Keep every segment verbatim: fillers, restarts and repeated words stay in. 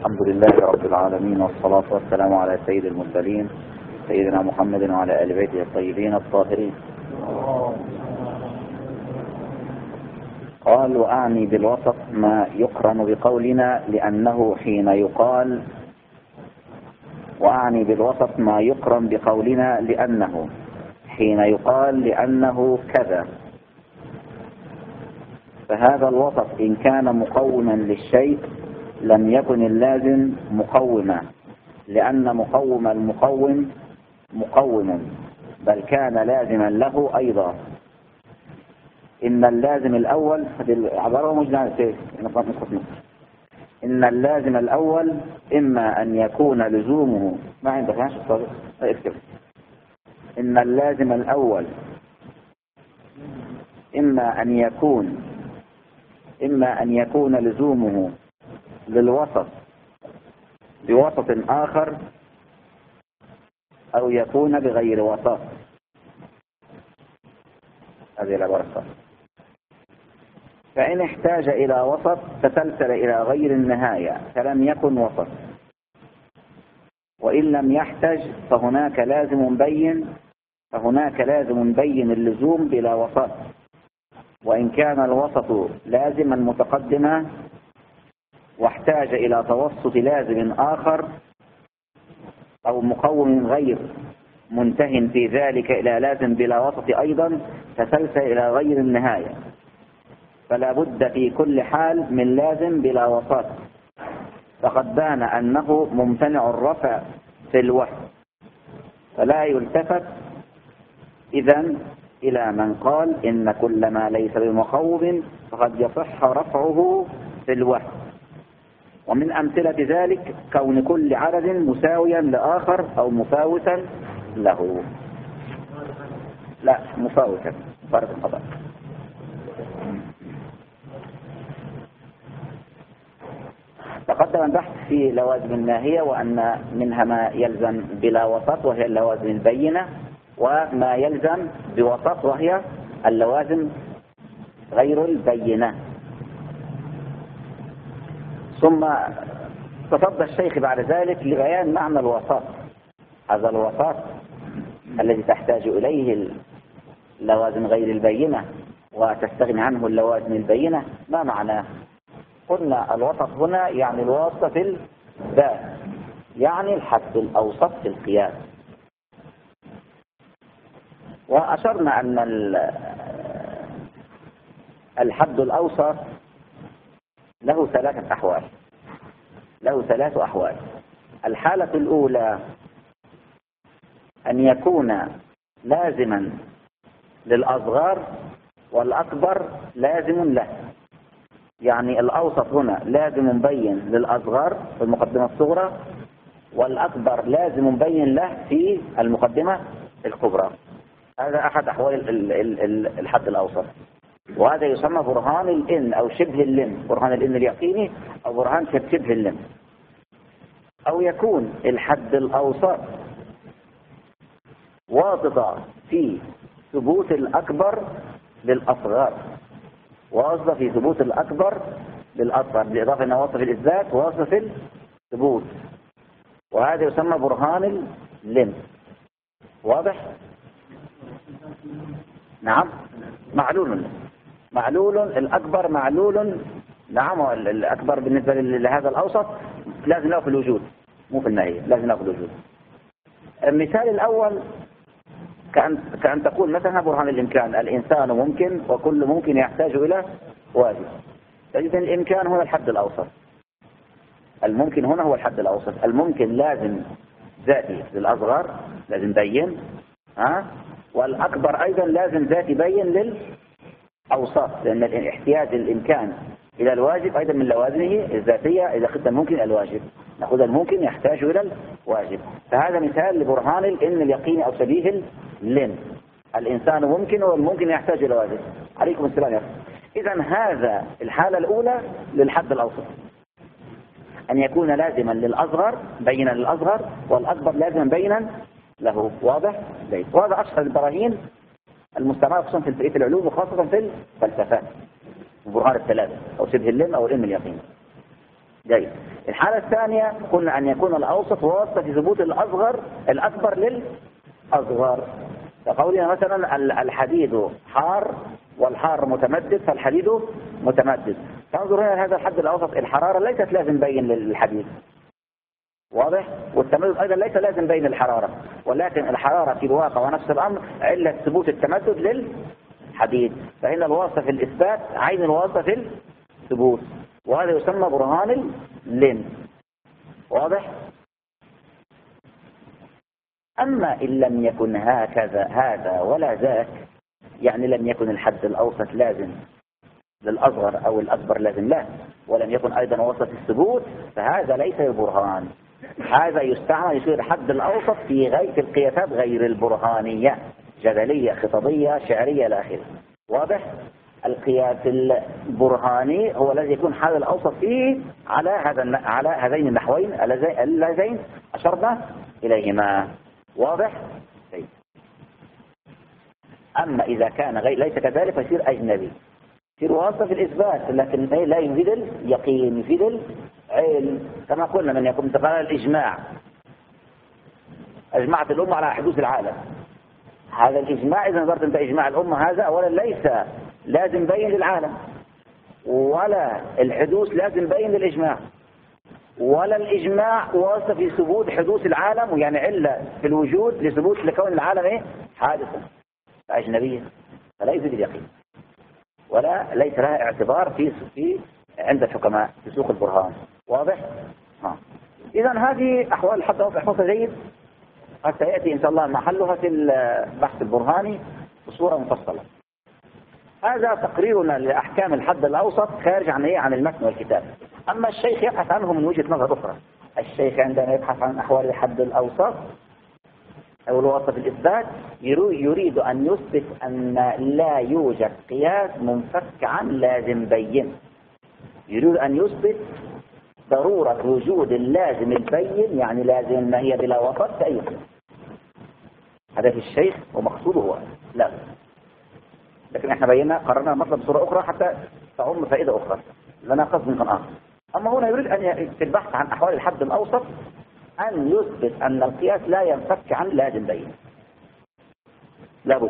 الحمد لله رب العالمين، والصلاة والسلام على سيد المرسلين سيدنا محمد وعلى آل بيته الطيبين الطاهرين. قال: وأعني بالوسط ما يقرن بقولنا لأنه حين يقال وأعني بالوسط ما يقرن بقولنا لأنه حين يقال لأنه كذا، فهذا الوسط إن كان مقوما للشيء لم يكن اللازم مقوما، لأن مقوم المقوم مقوما، بل كان لازما له أيضا. إن اللازم الأول عبارة مجنى إن اللازم الأول إما أن يكون لزومه ما عندك هاش اكتب إن اللازم الأول إما أن يكون إما أن يكون لزومه للوسط بوسط آخر أو يكون بغير وسط. هذه العبارة. فإن احتاج إلى وسط تسلسل إلى غير النهاية فلم يكن وسط، وإن لم يحتج فهناك لازم بين فهناك لازم بين اللزوم بلا وسط. وإن كان الوسط لازما متقدما واحتاج إلى توسط لازم آخر أو مقوم غير منتهٍ في ذلك إلى لازم بلا وسط أيضا تسلسل إلى غير النهاية، فلا بد في كل حال من لازم بلا وسط. فقد بان أنه ممتنع الرفع في الوحي، فلا يلتفت إذن إلى من قال إن كل ما ليس بمقوم فقد يصح رفعه في الوحي. ومن أمثلة ذلك كون كل عدد مساويا لآخر أو مفاوتا له. لا مفاوتا فرق الخطأ. تقدم البحث في لوازم الناهية، وأن منها ما يلزم بلا وسط وهي اللوازم البينة، وما يلزم بوسط وهي اللوازم غير البينة. ثم تصدى الشيخ بعد ذلك لبيان معنى الوسط. هذا الوسط الذي تحتاج إليه اللوازم غير البينة وتستغني عنه اللوازم البينة، ما معناه؟ قلنا الوسط هنا يعني الواسط في الذات، يعني الحد الأوسط في القياس. وأشرنا أن الحد الأوسط له ثلاثة أحوال له ثلاث أحوال. الحالة الأولى أن يكون لازما للأصغر والأكبر لازم له، يعني الأوسط هنا لازم مبين للأصغر في المقدمة الصغرى، والأكبر لازم مبين له في المقدمة الكبرى. هذا أحد أحوال الحد الأوسط، وهذا يسمى برهان الإن أو شبه اللم، برهان الإن اليقيني أو برهان شبه اللم. أو يكون الحد الأوسط واسطة في ثبوت الأكبر للأصغر، واسطة في ثبوت الأكبر للأصغر، بالإضافة إلى واسطة في الإثبات واسطة في الثبوت، وهذا يسمى برهان اللم. واضح؟ نعم. معلول معلول الأكبر معلول. نعم. الأكبر بالنسبة لهذا الأوسط لازم له في الوجود مو في النهاية، لازم له في الوجود. المثال الأول كأن, كأن تقول مثلا برهان الإمكان: الإنسان ممكن وكل ممكن يحتاج إلى واجب. تجد الإمكان هنا الحد الأوسط، الممكن هنا هو الحد الأوسط. الممكن لازم ذاتي للأصغر لازم بين، ها، والأكبر أيضا لازم ذاتي بين للأوسط، لأن احتياج الإمكان إلى الواجب أيضا من لوازمه الذاتية. إذا أخذنا الممكن إلى الواجب نأخذ الممكن يحتاج إلى الواجب. فهذا مثال لبرهان الإن اليقيني أو شبيه اللم. الإنسان ممكن والممكن يحتاج إلى الواجب. عليكم السلام يا أخي. إذن هذا الحالة الأولى للحد الأوسط، أن يكون لازما للأصغر بينا للأصغر، والأكبر لازما بينا له. واضح؟ ليس. وهذا أشهر البراهين المستعملة خصوصا في بقية العلوم وخاصة في الفلسفة، برهان الثلاثة أو شبه اللم أو العلم اليقين. جيد. الحالة الثانية قلنا أن يكون الأوسط واسطة في ثبوت الأصغر الأكبر للأصغر، كقولنا مثلا الحديد حار والحار متمدد فالحديد متمدد. تنظر هنا هذا الحد الأوسط، الحرارة ليست لازم بين للحديد، واضح؟ والتمدد أيضا ليس لازم بين الحرارة، ولكن الحرارة في الواقع ونفس الأمر علة ثبوت التمدد للحديد، فهنا الواسطة في الإثبات عين الواسطة في الثبوت، وهذا يسمى برهان اللين، واضح؟ أما إن لم يكن هكذا هذا ولا ذاك، يعني لم يكن الحد الأوسط لازم للأصغر أو الأكبر لازم له، ولم يكن أيضا وسط الثبوت، فهذا ليس برهان. هذا يستعمل يصير حد الأوسط في غير في القياسات غير البرهانية، جدلية خطابية شعرية إلى آخره، واضح؟ القياس البرهاني هو الذي يكون حد الأوسط فيه على هذا على هذين النحوين اللذين أشرنا إليهما، واضح؟ طيب. أما إذا كان غير ليس كذلك فيصير أجنبي، يصير واسطة في الإثبات لكن لا يفيد اليقين، يفيد العلم، كما قلنا من يكون تقال الإجماع، أجمعت الأمة على حدوث العالم، هذا الإجماع إذا نظرت أنت إجماع الأمة هذا أولا ليس لازم بين للعالم، ولا الحدوث لازم بين للإجماع، ولا الإجماع واسطة في ثبوت حدوث العالم، ويعني علة في الوجود لثبوت لكون العالم إيه؟ حادثا، أجنبية، فلا يفيد اليقين ولا ليس لها اعتبار في في عند الحكماء في سوق البرهان، واضح؟ ها. إذا هذه أحوال الحد الأوسط احفظها جيد، قد سيأتي إن شاء الله محلها في البحث البرهاني بصورة مفصلة. هذا تقريرنا لأحكام الحد الأوسط خارج عن إيه؟ عن المتن والكتاب. أما الشيخ يبحث عنه من وجهة نظر أخرى. الشيخ عندما يبحث عن أحوال الحد الأوسط أو الوسط في الإثبات يريد أن يثبت أن لا يوجد قياس منفك عن لازم بين، يريد أن يثبت ضرورة وجود اللازم البين، يعني لازم ما هي بلا وسط كأي قياس. هذا في الشيخ ومقصوده هو لا، لكن احنا بينا قررنا المطلب بصورة أخرى حتى تعم فائدة أخرى لنا قصد من آخر. أما هنا يريد أن في البحث عن أحوال الحد الأوسط أن يثبت أن القياس لا ينفك عن لازم بين، لابد.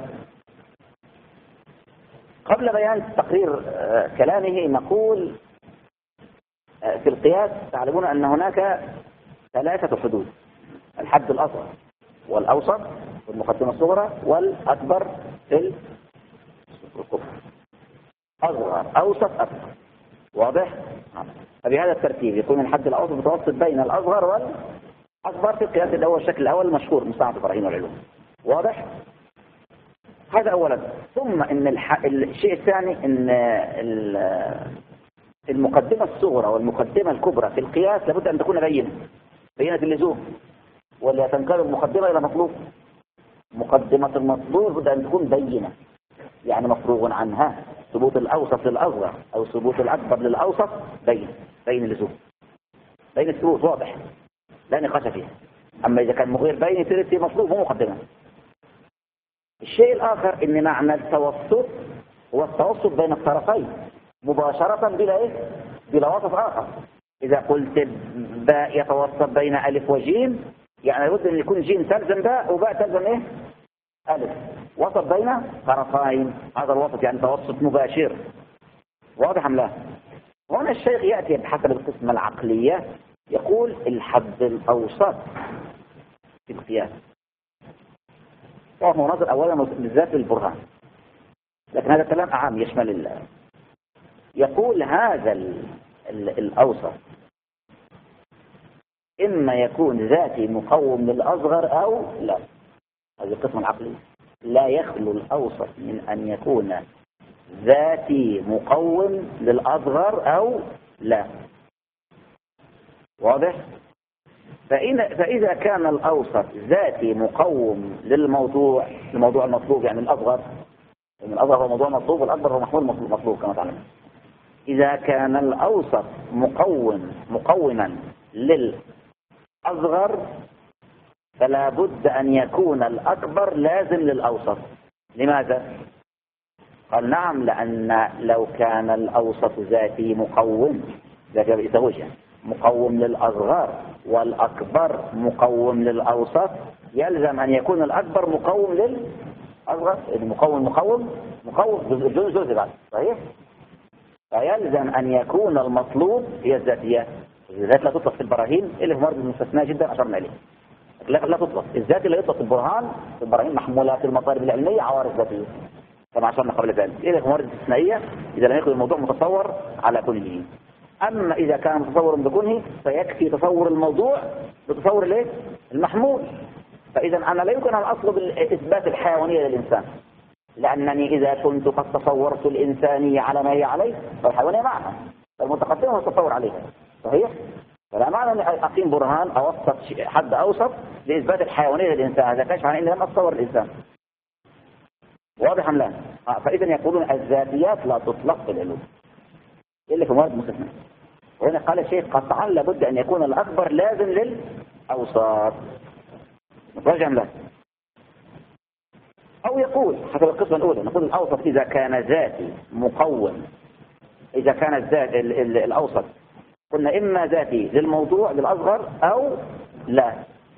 قبل بيان تقرير كلامه نقول في القياس تعلمون أن هناك ثلاثة حدود: الحد الأصغر والأوسط والمقدمة الصغرى والأكبر في الكفر، أصغر أوسط أكبر، واضح؟ فبهذا الترتيب يكون الحد الأوسط متوسط بين الأصغر والأكبر في القياس الأول، الشكل الأول المشهور مستعمل إبراهيم والعلوم، واضح؟ هذا أولا. ثم إن الح... الشيء الثاني إن المقدمة الصغرى والمقدمة الكبرى في القياس لابد أن تكون بينة بينة اللزوم، ولا تنقل المقدمة إلى مطلوب. مقدمة المطلوب بد أن تكون بينة، يعني مفروغ عنها، ثبوت الأوسط للأصغر أو ثبوت الأكبر للأوسط بين بين اللزوم، بين الثبوت واضح لا نقاش فيه. أما إذا كان مغير بين ثلاث مطلوب هو مقدمة. الشيء الآخر إن معنى التوسط هو التوسط بين الطرفين مباشرة بلا إيه؟ بلا وسط آخر. إذا قلت باء يتوسط بين ألف وجيم، يعني لابد أن يكون جيم تلزم باء وباء تلزم إيه؟ ألف، وسط بين طرفين، هذا الوسط يعني توسط مباشر، واضح أم لا؟ هنا الشيخ يأتي بحسب القسمة العقلية يقول الحد الأوسط في القياس، وهو نظر أولا بالذات للبرهان، لكن هذا الكلام أعام يشمل الله. يقول هذا ال ال الأوسط إما يكون ذاتي مقوم للأصغر أو لا، هذا القسم العقلي. لا يخلو الأوسط من أن يكون ذاتي مقوم للأصغر أو لا، واضح؟ فإن فإذا كان الأوسط ذاتي مقوم للموضوع الموضوع المطلوب، يعني الأصغر، يعني الأصغر هو موضوع مطلوب والأكبر هو محمول مطلوب كما تعلم. إذا كان الأوسط مقوم مقوما للأصغر فلا بد أن يكون الأكبر لازم للأوسط. لماذا؟ قال نعم، لأن لو كان الأوسط ذاتي مقوم ذاتي بإسهوش يعني مقوم للأصغر والأكبر مقوم للأوسط، يلزم أن يكون الأكبر مقوم للأصغر. المقوم مقوم مقوم جزء جزء بعد صحيح. فيلزم أن يكون المطلوب هي الذاتيات. الذات لا تطلق في البراهين إلا في مرض مستثناء جدا أشرنا إليه. لا, لا تطلق الذات اللي يطلق في البرهان في البراهين محمولات المطالب العلمية عوارض ذاتية كما عشرنا قبل ذلك، إلا في موارد استثنائية إذا لم يكن الموضوع متصور على كونه. أما إذا كان متصور بكونه فيكفي تصور الموضوع بتصور الايه؟ المحمول. فإذا أنا لا يمكن أن أطلب إثبات الحيوانية للإنسان، لأنني إذا كنت قد تصورت الإنسانية على ما هي عليه فالحيوانية معها، فالمتقدم هو التصور عليها صحيح. فلا معنى أن أقيم برهان أو أوسط حد أوسط لإثبات الحيوانية للإنسان، هذا كشف عن أني لم أتصور الإنسان. واضح أم لا؟ فإذا يقولون الذاتيات لا تطلق في العلوم إلا في موارد مستثنى. وهنا قال الشيخ قطعا لابد أن يكون الأكبر لازم للأوسط. متوجه أم لا؟ أو يقول حسب القسمة الأولى نقول الأوسط إذا كان ذاتي مقوم، إذا كان الذات الأوسط قلنا إما ذاتي للموضوع للأصغر أو لا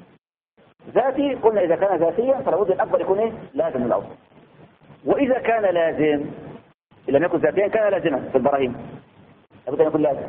ذاتي. قلنا إذا كان ذاتيا فلابد الأكبر يكون إيه؟ لازم للأوسط. وإذا كان لازم إن لم يكن ذاتيا كان لازما في البراهين لابد أن يكون لازم.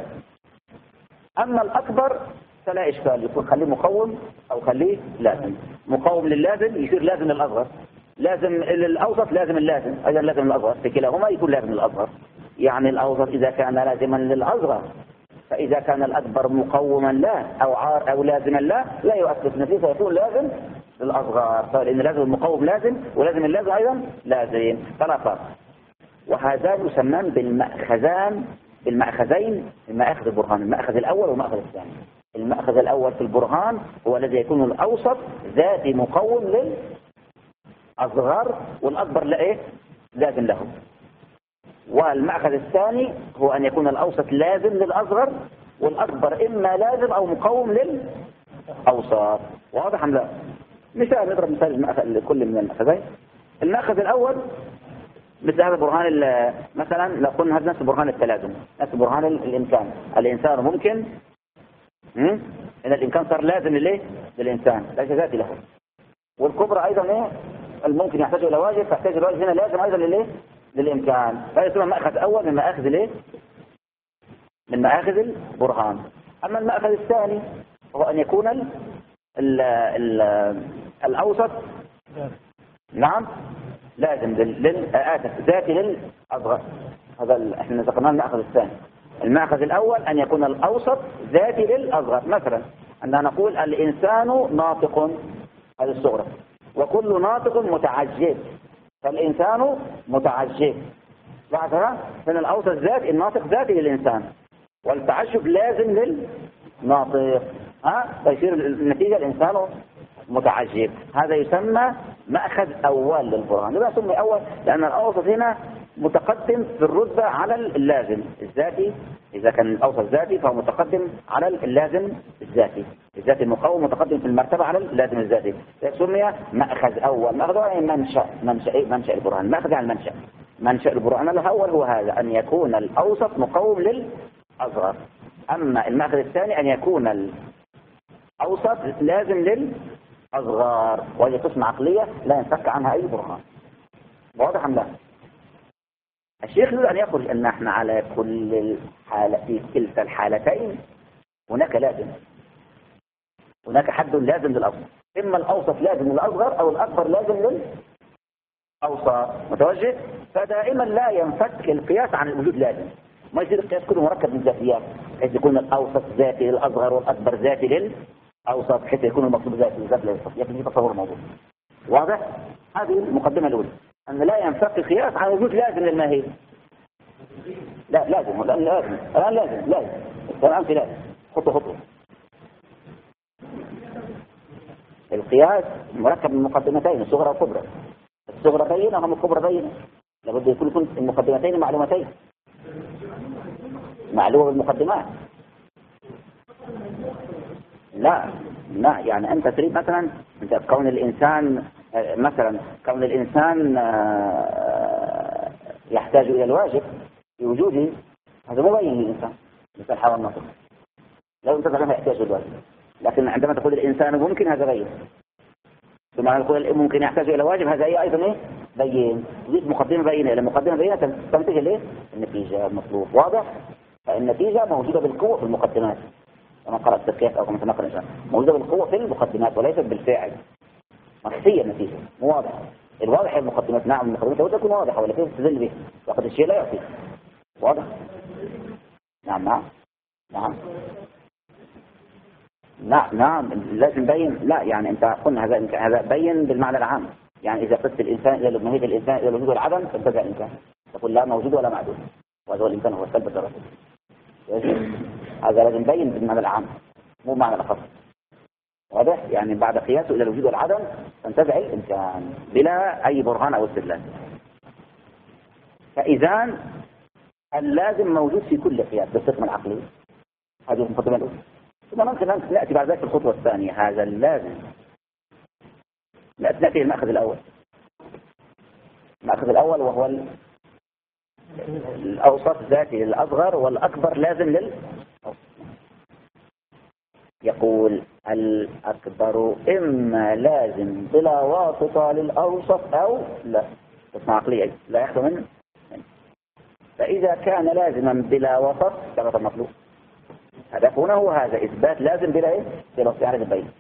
أما الأكبر فلا إشكال، يكون خليه مقوم أو خليه لازم. مقوم لللازم يصير لازم للأصغر، لازم للأوسط لازم اللازم أيضا لازم للأصغر، في كلاهما يكون لازم للأصغر. يعني الأوسط إذا كان لازما للأصغر فإذا كان الأكبر مقوما لا أو عار أو لازما لا لا يؤثر في النتيجة، يكون لازم للأصغر، لأن لازم المقوم لازم ولازم اللازم أيضا لازم. فلا فرق. وهذان يسمى بالمأخذان بالمأخذين المأخذ البرهان، المأخذ الأول والمأخذ الثاني. المأخذ الأول في البرهان هو الذي يكون الأوسط ذاتي مقوم للأصغر والأكبر لا إيه؟ لازم له. والمأخذ الثاني هو أن يكون الأوسط لازم للأصغر والأكبر إما لازم أو مقوم للأوسط. واضح أم لا؟ مثال نضرب مثال المأخذ لكل من المأخذين. المأخذ الأول مثل هذا برهان مثلا لو قلنا هذا نفس برهان التلازم، نفس برهان الإمكان. الإنسان ممكن إن الإمكان صار لازم لليه؟ للإنسان ليس ذاتي له. والكبرى أيضا إيه؟ الممكن يحتاج إلى واجب، فاحتاج الواجب هنا لازم أيضا لليه؟ للإمكان. فهذا يسمى مأخذ أول من مآخذ الايه؟ من مآخذ البرهان. أما المأخذ الثاني هو أن يكون ال ال ال الأوسط نعم لازم للآسف ذاتي للأصغر. هذا احنا ذكرناه المأخذ الثاني. المأخذ الأول أن يكون الأوسط ذاتي للأصغر. مثلا أننا نقول الإنسان ناطق، هذه الصغرى، وكل ناطق متعجب، فالإنسان متعجب. بعدها من الأوسط ذات الناطق ذاتي للإنسان والتعجب لازم للناطق، ها فيصير النتيجة الإنسان متعجب. هذا يسمى مأخذ أول للبرهان. لما سمي أول؟ لأن الأوسط هنا متقدم في الرتبة على اللازم الذاتي. إذا كان الأوسط ذاتي فهو متقدم على اللازم الذاتي، الذاتي المقوم متقدم في المرتبة على اللازم الذاتي. سمي مأخذ أول. مأخذ أول منشأ منشأ منشأ البرهان. مأخذ عن المنشأ. منشأ البرهان الأول هو هذا، أن يكون الأوسط مقوم للأصغر. أما المأخذ الثاني أن يكون الأوسط لازم للأصغر، وهي قسمة عقلية لا ينفك عنها أي برهان. واضح أم لا؟ الشيخ يريد أن يقول أن احنا على كل الحالة في كلتا الحالتين هناك لازم، هناك حد لازم للأصغر. إما الأوسط لازم للأصغر أو الأكبر لازم للأوسط. متوجه؟ فدائما لا ينفك القياس عن الوجود لازم. ما يصير القياس كله مركب من ذاتيات، حيث يكون الأوسط ذاتي للأصغر والأكبر ذاتي للأوسط، حيث يكون المطلوب ذاتي ذات للأوسط. يكفي تصور الموضوع. واضح؟ هذه المقدمة الأولى، أن لا ينفك القياس عن وجود لازم للماهية. لا لازم الآن لازم الآن لازم لازم الآن في لازم خطوة خطوة. القياس مركب من مقدمتين الصغرى والكبرى. الصغرى بينة هم الكبرى بينة. لابد يكون المقدمتين معلومتين، معلومة بالمقدمات. لا لا يعني أنت تريد مثلا أنت كون الإنسان مثلا كون الإنسان يحتاج إلى الواجب في وجوده، هذا مبين للإنسان مثل الحيوان الناطق. لو انتفع منها يحتاج الواجب. لكن عندما تقول الإنسان ممكن هذا بين، ثم نقول ممكن يحتاج إلى واجب هذا هي أيضا إيه؟ بين. تضيف مقدمة بينة إلى مقدمة بينة تنتج الإيه؟ النتيجة المطلوب. واضح؟ فالنتيجة موجودة بالقوة في المقدمات كما قرأ التركيات أو كما تنقل الإنسان، موجودة بالقوة في المقدمات وليست بالفعل. مخفية النتيجة مو واضح. الواضح المقدمات، نعم المقدمات لابد تكون واضحة ولا كيف تستدل به؟ وقد الشيء لا يعطي. واضح؟ نعم نعم نعم نعم نعم لازم بين. لا يعني انت قلنا هذا هذا بين بالمعنى العام. يعني اذا قلت الانسان الى ماهيه الانسان الى الوجود والعدم تنتزع الانسان، تقول لا موجود ولا معدوم، وهذا هو الانسان هو السلب الدرجي. هذا لازم بين بالمعنى العام مو بالمعنى الاخص. واضح؟ يعني بعد قياسه الى الوجود والعدم تنتزع الانسان بلا اي برهان او استدلال. فاذا اللازم موجود في كل قياس بالقسم العقلي. هذه المقدمه الاولى. ثم ممكن نأتي بعد ذلك في الخطوة الثانية. هذا اللازم نأتي المأخذ الأول. المأخذ الأول وهو الأوسط ذاتي للأصغر والأكبر لازم للأوسط. يقول الأكبر إما لازم بلا واسطة للأوسط أو لا. اسمع عقلية لا يخلو منه. فإذا كان لازما بلا وسط ثبت المطلوب. هدفنا هو هذا إثبات لازم بلا إيه؟ بلا استعارة البين.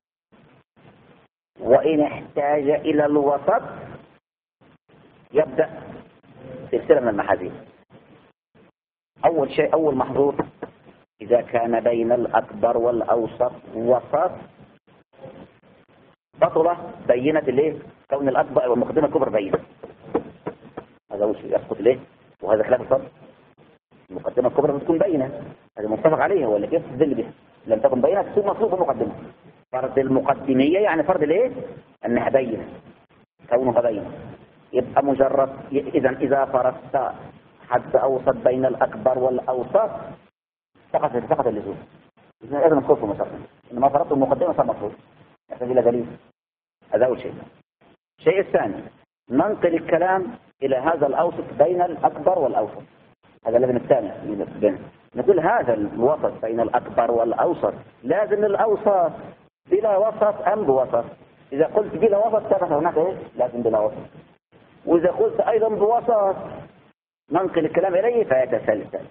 وإن احتاج إلى الوسط يبدأ سلسلة من المحاذير. أول شيء أول محظور إذا كان بين الأكبر والأوسط وسط بطلة بينة الإيه؟ كون الأكبر والمقدمة الكبر بينة. هذا أول شيء يسقط الإيه؟ وهذا خلاف الفرض. المقدمة الكبرى بتكون بينة، هذا متفق عليها ولا كيف تدل بها؟ لم تكن بينة تصير مطلوب المقدمة. فرض المقدمية يعني فرض الايه؟ انها بينة، كونها بينة. يبقى مجرد اذا اذا فرضت حد اوسط بين الاكبر والاوسط سقط سقط اللزوم. اذا اذا مطلوب مثلا انما فرضت المقدمة صار مطلوب. يحتاج الى دليل. هذا اول شيء. الشيء الثاني ننقل الكلام الى هذا الاوسط بين الاكبر والاوسط. هذا لازم الثاني نقول هذا الوسط بين الأكبر والأوسط لازم الأوسط بلا وسط أم بوسط. إذا قلت بلا وسط ثبت هناك إيه؟ لازم بلا وسط. وإذا قلت أيضا بوسط ننقل الكلام إليه فيتسلسل.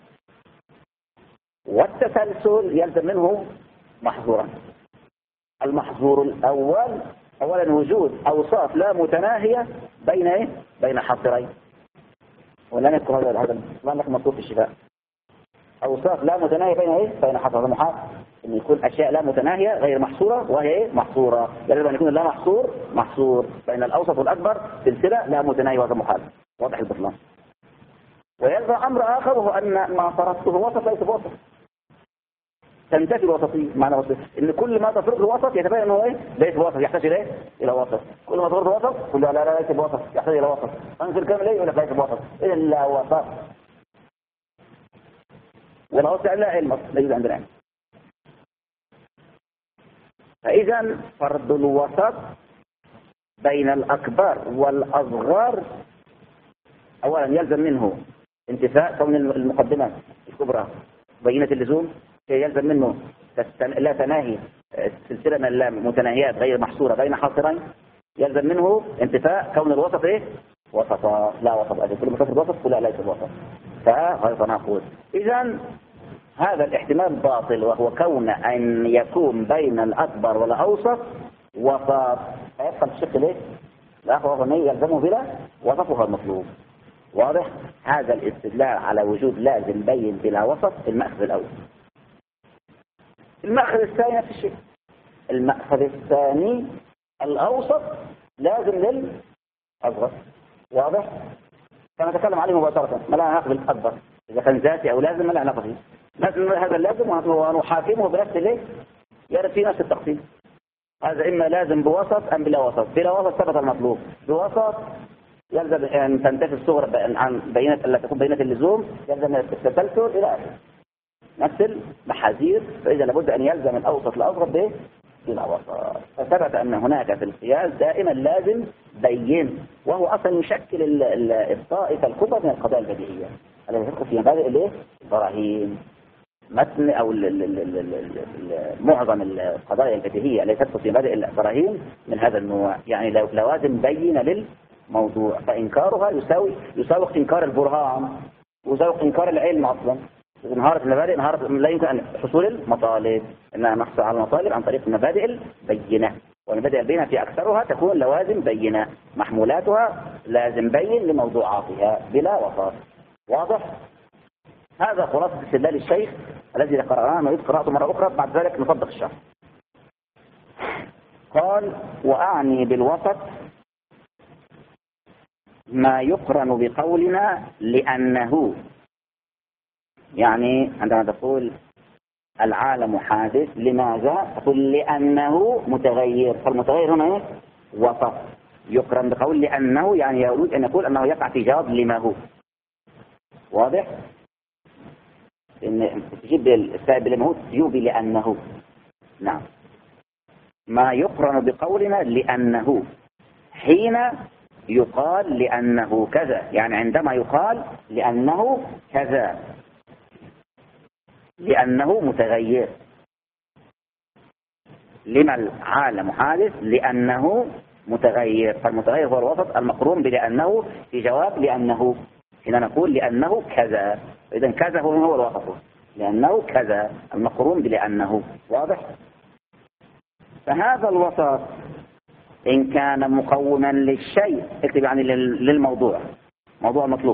والتسلسل يلزم منه محظورا. المحظور الأول أولا وجود أوصاف لا متناهية بين إيه؟ بين حاصرين. ولن يذكر هذا هذا ما لك مطلوب في الشفاء. أوصاف لا متناهية بين إيه؟ بين حصر المحاط إن يكون أشياء لا متناهية غير محصورة وهي إيه؟ محصورة. يجب أن يكون لا محصور محصور بين الأوسط والأكبر سلسلة لا متناهية وهذا محال. واضح البطلان. ويلزم أمر آخر وهو أن ما فرضته وسط ليس بوسط. تنتفي الوسطية معنى وسط إن كل ما تفرض الوسط يتبين أنه إيه؟ ليس بوسط يحتاج إليه إلى وسط. كل ما تفرض الوسط كل لا لا ليس بوسط يحتاج إلى وسط. أنزل كامل إيه؟ يقول لك ليس بوسط إلا وسط. ولا وسط لا علم لا يوجد عندنا علم. فإذا فرض الوسط بين الأكبر والأصغر أولا يلزم منه انتفاء كون المقدمات الكبرى بينة اللزوم. يلزم منه لا تناهي سلسلة من المتناهيات غير محصورة بين حاصرين. يلزم منه انتفاء كون الوسط ايه؟ وسطا لا وسط أجل. كل ما تفرض وسط كلها ليس وسط فغير تناقض. إذا هذا الاحتمال باطل وهو كون أن يكون بين الأكبر والأوسط وسط فيبقى الشق ليه؟ لا هو يلزمه بلا وسط وهو المطلوب. واضح؟ هذا الاستدلال على وجود لازم بين بلا وسط المأخذ الأول. المأخذ الثاني نفس الشيء. المأخذ الثاني الأوسط لازم للأصغر. واضح؟ فنتكلم عليه مباشرة ما لا علاقة بالأكبر إذا كان ذاتي أو لازم ما لا علاقة فيه. لازم هذا اللازم ونحاكمه بنفس الايه؟ يرد في نفس التقسيم. هذا إما لازم بوسط أم بلا وسط. بلا وسط ثبت المطلوب. بوسط يلزم أن تنتفي الصغر عن بينة ألا تكون بينة اللزوم. يلزم التسلسل إلى آخره. نفس المحاذير. فإذا لابد أن يلزم الأوسط الأصغر به بلا وسط. فثبت أن هناك في القياس دائما لازم بين وهو أصلا يشكل الطائفة الكبرى من القضايا البديهية التي تدخل في مبادئ الايه؟ البراهين. متن أو ال ال ال ال ال معظم القضايا البديهية التي تدخل في مبادئ البراهين من هذا النوع، يعني لو لوازم بينة للموضوع، فإنكارها يساوي يساوي إنكار البرهان ويساوي إنكار العلم أصلا. انهارت المبادئ انهارت، لا يمكن أن حصول المطالب، إنها نحصل على المطالب عن طريق المبادئ البينة، والمبادئ البينة في أكثرها تكون لوازم بينة، محمولاتها لازم بين لموضوعاتها بلا وسط. واضح؟ هذا خلاصة استدلال الشيخ الذي قرأناه نعيد قراءته مرة أخرى، بعد ذلك نطبق الشرح. قال: وأعني بالوسط ما يقرن بقولنا لأنه، يعني عندما تقول العالم حادث، لماذا؟ تقول لأنه متغير، فالمتغير هنا ايه؟ وسط، يقرن بقول لأنه، يعني يريد أن يقول أنه يقع في جواب لما هو. واضح؟ إن تجيب السائب لما هو تجيبي لأنه. نعم. ما يقرن بقولنا لأنه حين يقال لأنه كذا، يعني عندما يقال لأنه كذا، لأنه متغير. لما العالم حادث؟ لأنه متغير، فالمتغير هو الوسط المقرون بلأنه في جواب لأنه، حين نقول لأنه كذا، إذن كذا هو هو الوسط، لأنه كذا المقرون بلأنه. واضح؟ فهذا الوسط إن كان مقوما للشيء، اكتب يعني للموضوع، موضوع مطلوب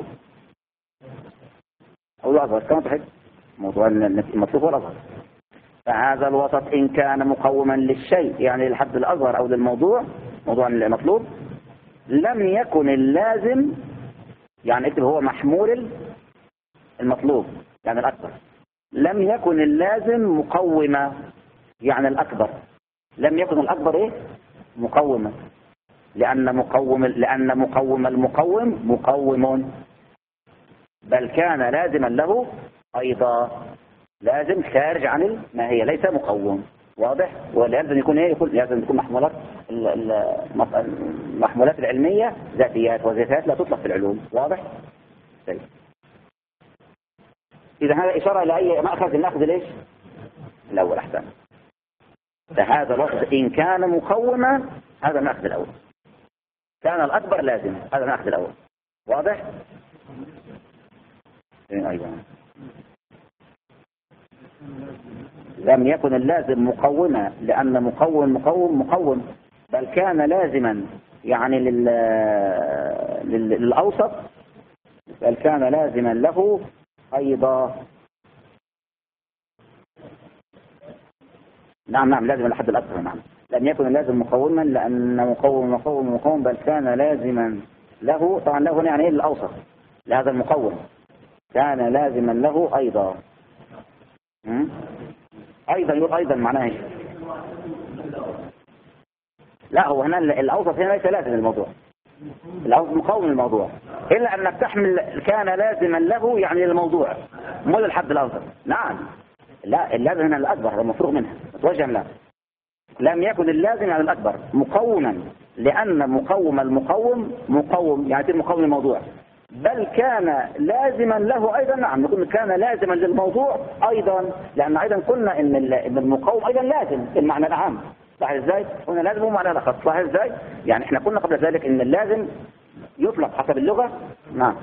أو الأظهر كما تحب، موضوع المطلوب هو الأظهر. فهذا الوسط إن كان مقوما للشيء، يعني للحد الأظهر أو للموضوع، موضوع المطلوب، لم يكن اللازم، يعني اكتب هو محمول المطلوب يعني الأكبر، لم يكن اللازم مقوما يعني الأكبر، لم يكن الأكبر إيه؟ مقوما، لأن مقوم لأن مقوم المقوم مقوم، بل كان لازما له أيضا، لازم خارج عن الماهية ليس مقوم. واضح؟ ولازم يكون ايه؟ يكون لازم تكون محمولات المحمولات العلمية ذاتيات، وذاتيات لا تطلق في العلوم. واضح؟ طيب. إذا هذا إشارة إلى أي مأخذ؟ نأخذ ليش؟ الأول أحسن. فهذا الوقت إن كان مقوما هذا نأخذ الأول، كان الأكبر لازم هذا نأخذ الأول. واضح؟ أيضا لم يكن اللازم مقوما، لأن مقوم مقوم مقوم، بل كان لازما يعني لل... لل... للأوسط، بل كان لازما له أيضا. نعم نعم لازم لحد الأكثر. نعم لم يكن اللازم مقوما، لأن مقوم مقوم مقوم بل كان لازما له، طبعا له هنا يعني ايه؟ الأوسط لهذا المقوم، كان لازما له أيضا. م? أيضا يقول أيضا معناه ايش؟ لا هو هنا الأوسط هنا ليس لازم الموضوع، الأوسط مقوم الموضوع، إلا أنك تحمل كان لازما له يعني الموضوع مو الحد الأوسط. نعم لا اللازم هنا الأكبر، هذا مفروغ منها، متوجه لا. لم يكن اللازم يعني الأكبر مقوما، لأن مقوم المقوم مقوم يعني مقوم الموضوع، بل كان لازما له أيضا. نعم نقول كان لازما للموضوع أيضا، لأن أيضا قلنا إن إن المقوم أيضا لازم المعنى العام. صح ازاي؟ قلنا لازم هو معنى الأخص. صح ازاي؟ يعني احنا قلنا قبل ذلك إن اللازم يطلق حسب اللغة. نعم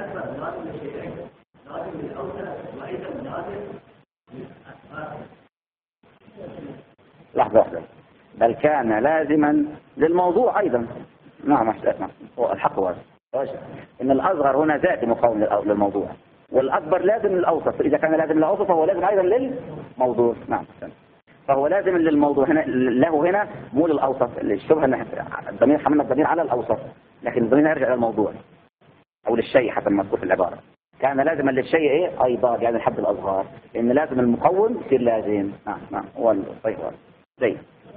لحظة واحدة، بل كان لازما للموضوع أيضا. نعم نعم هو الحق هو إن الأصغر هنا ذاتي مقاوم للموضوع، والأكبر لازم للأوسط، فإذا كان لازم للأوسط فهو لازم أيضا للموضوع. نعم فهو لازم للموضوع هنا، له هنا مو للأوسط. الشبهة أن الضمير حملنا الضمير على الأوسط، لكن الضمير يرجع إلى الموضوع أو للشيء حسب ما تقول في العبارة. كان لازما للشيء إيه؟ أيضا يعني الحد الأصغر، إن لازم المقوم يصير لازم. نعم نعم هو طيب زي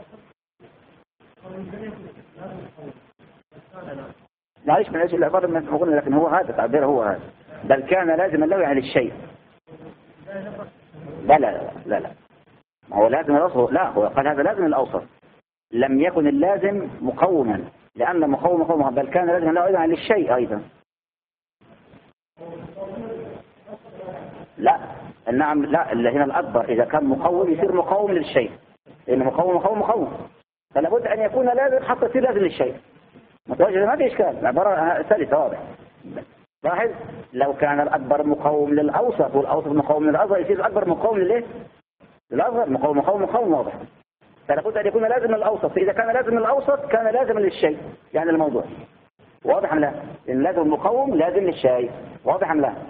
معلش من ايش العبارة من قلنا، لكن هو هذا تعبير هو هذا، بل كان لازما له يعني للشيء. لا لا لا لا لا ما هو لازم الأوسط، لا هو قال هذا لازم الأوسط، لم يكن اللازم مقوما، لأن مقوم مقوما، بل كان لازما له أيضا للشيء أيضا. لا نعم لا، اللي هنا الأكبر إذا كان مقوم يصير مقوم للشيء، لأن مقوم مقوم مقوم، فلا بد أن يكون لازم حتى يصير لازم للشيء. متوجه ما في إشكال، عبارة سلسة واضح. لاحظ لو كان الأكبر مقوم للأوسط والأوسط مقوم للأصغر يصير الأكبر مقوم للإيه؟ للأصغر. مقوم مقوم مقوم واضح. فلا بد أن يكون لازم للأوسط، فإذا كان لازم للأوسط كان لازم للشيء، يعني الموضوع واضح أم لا؟ لأن لازم المقوم لازم للشيء، واضح أم لا؟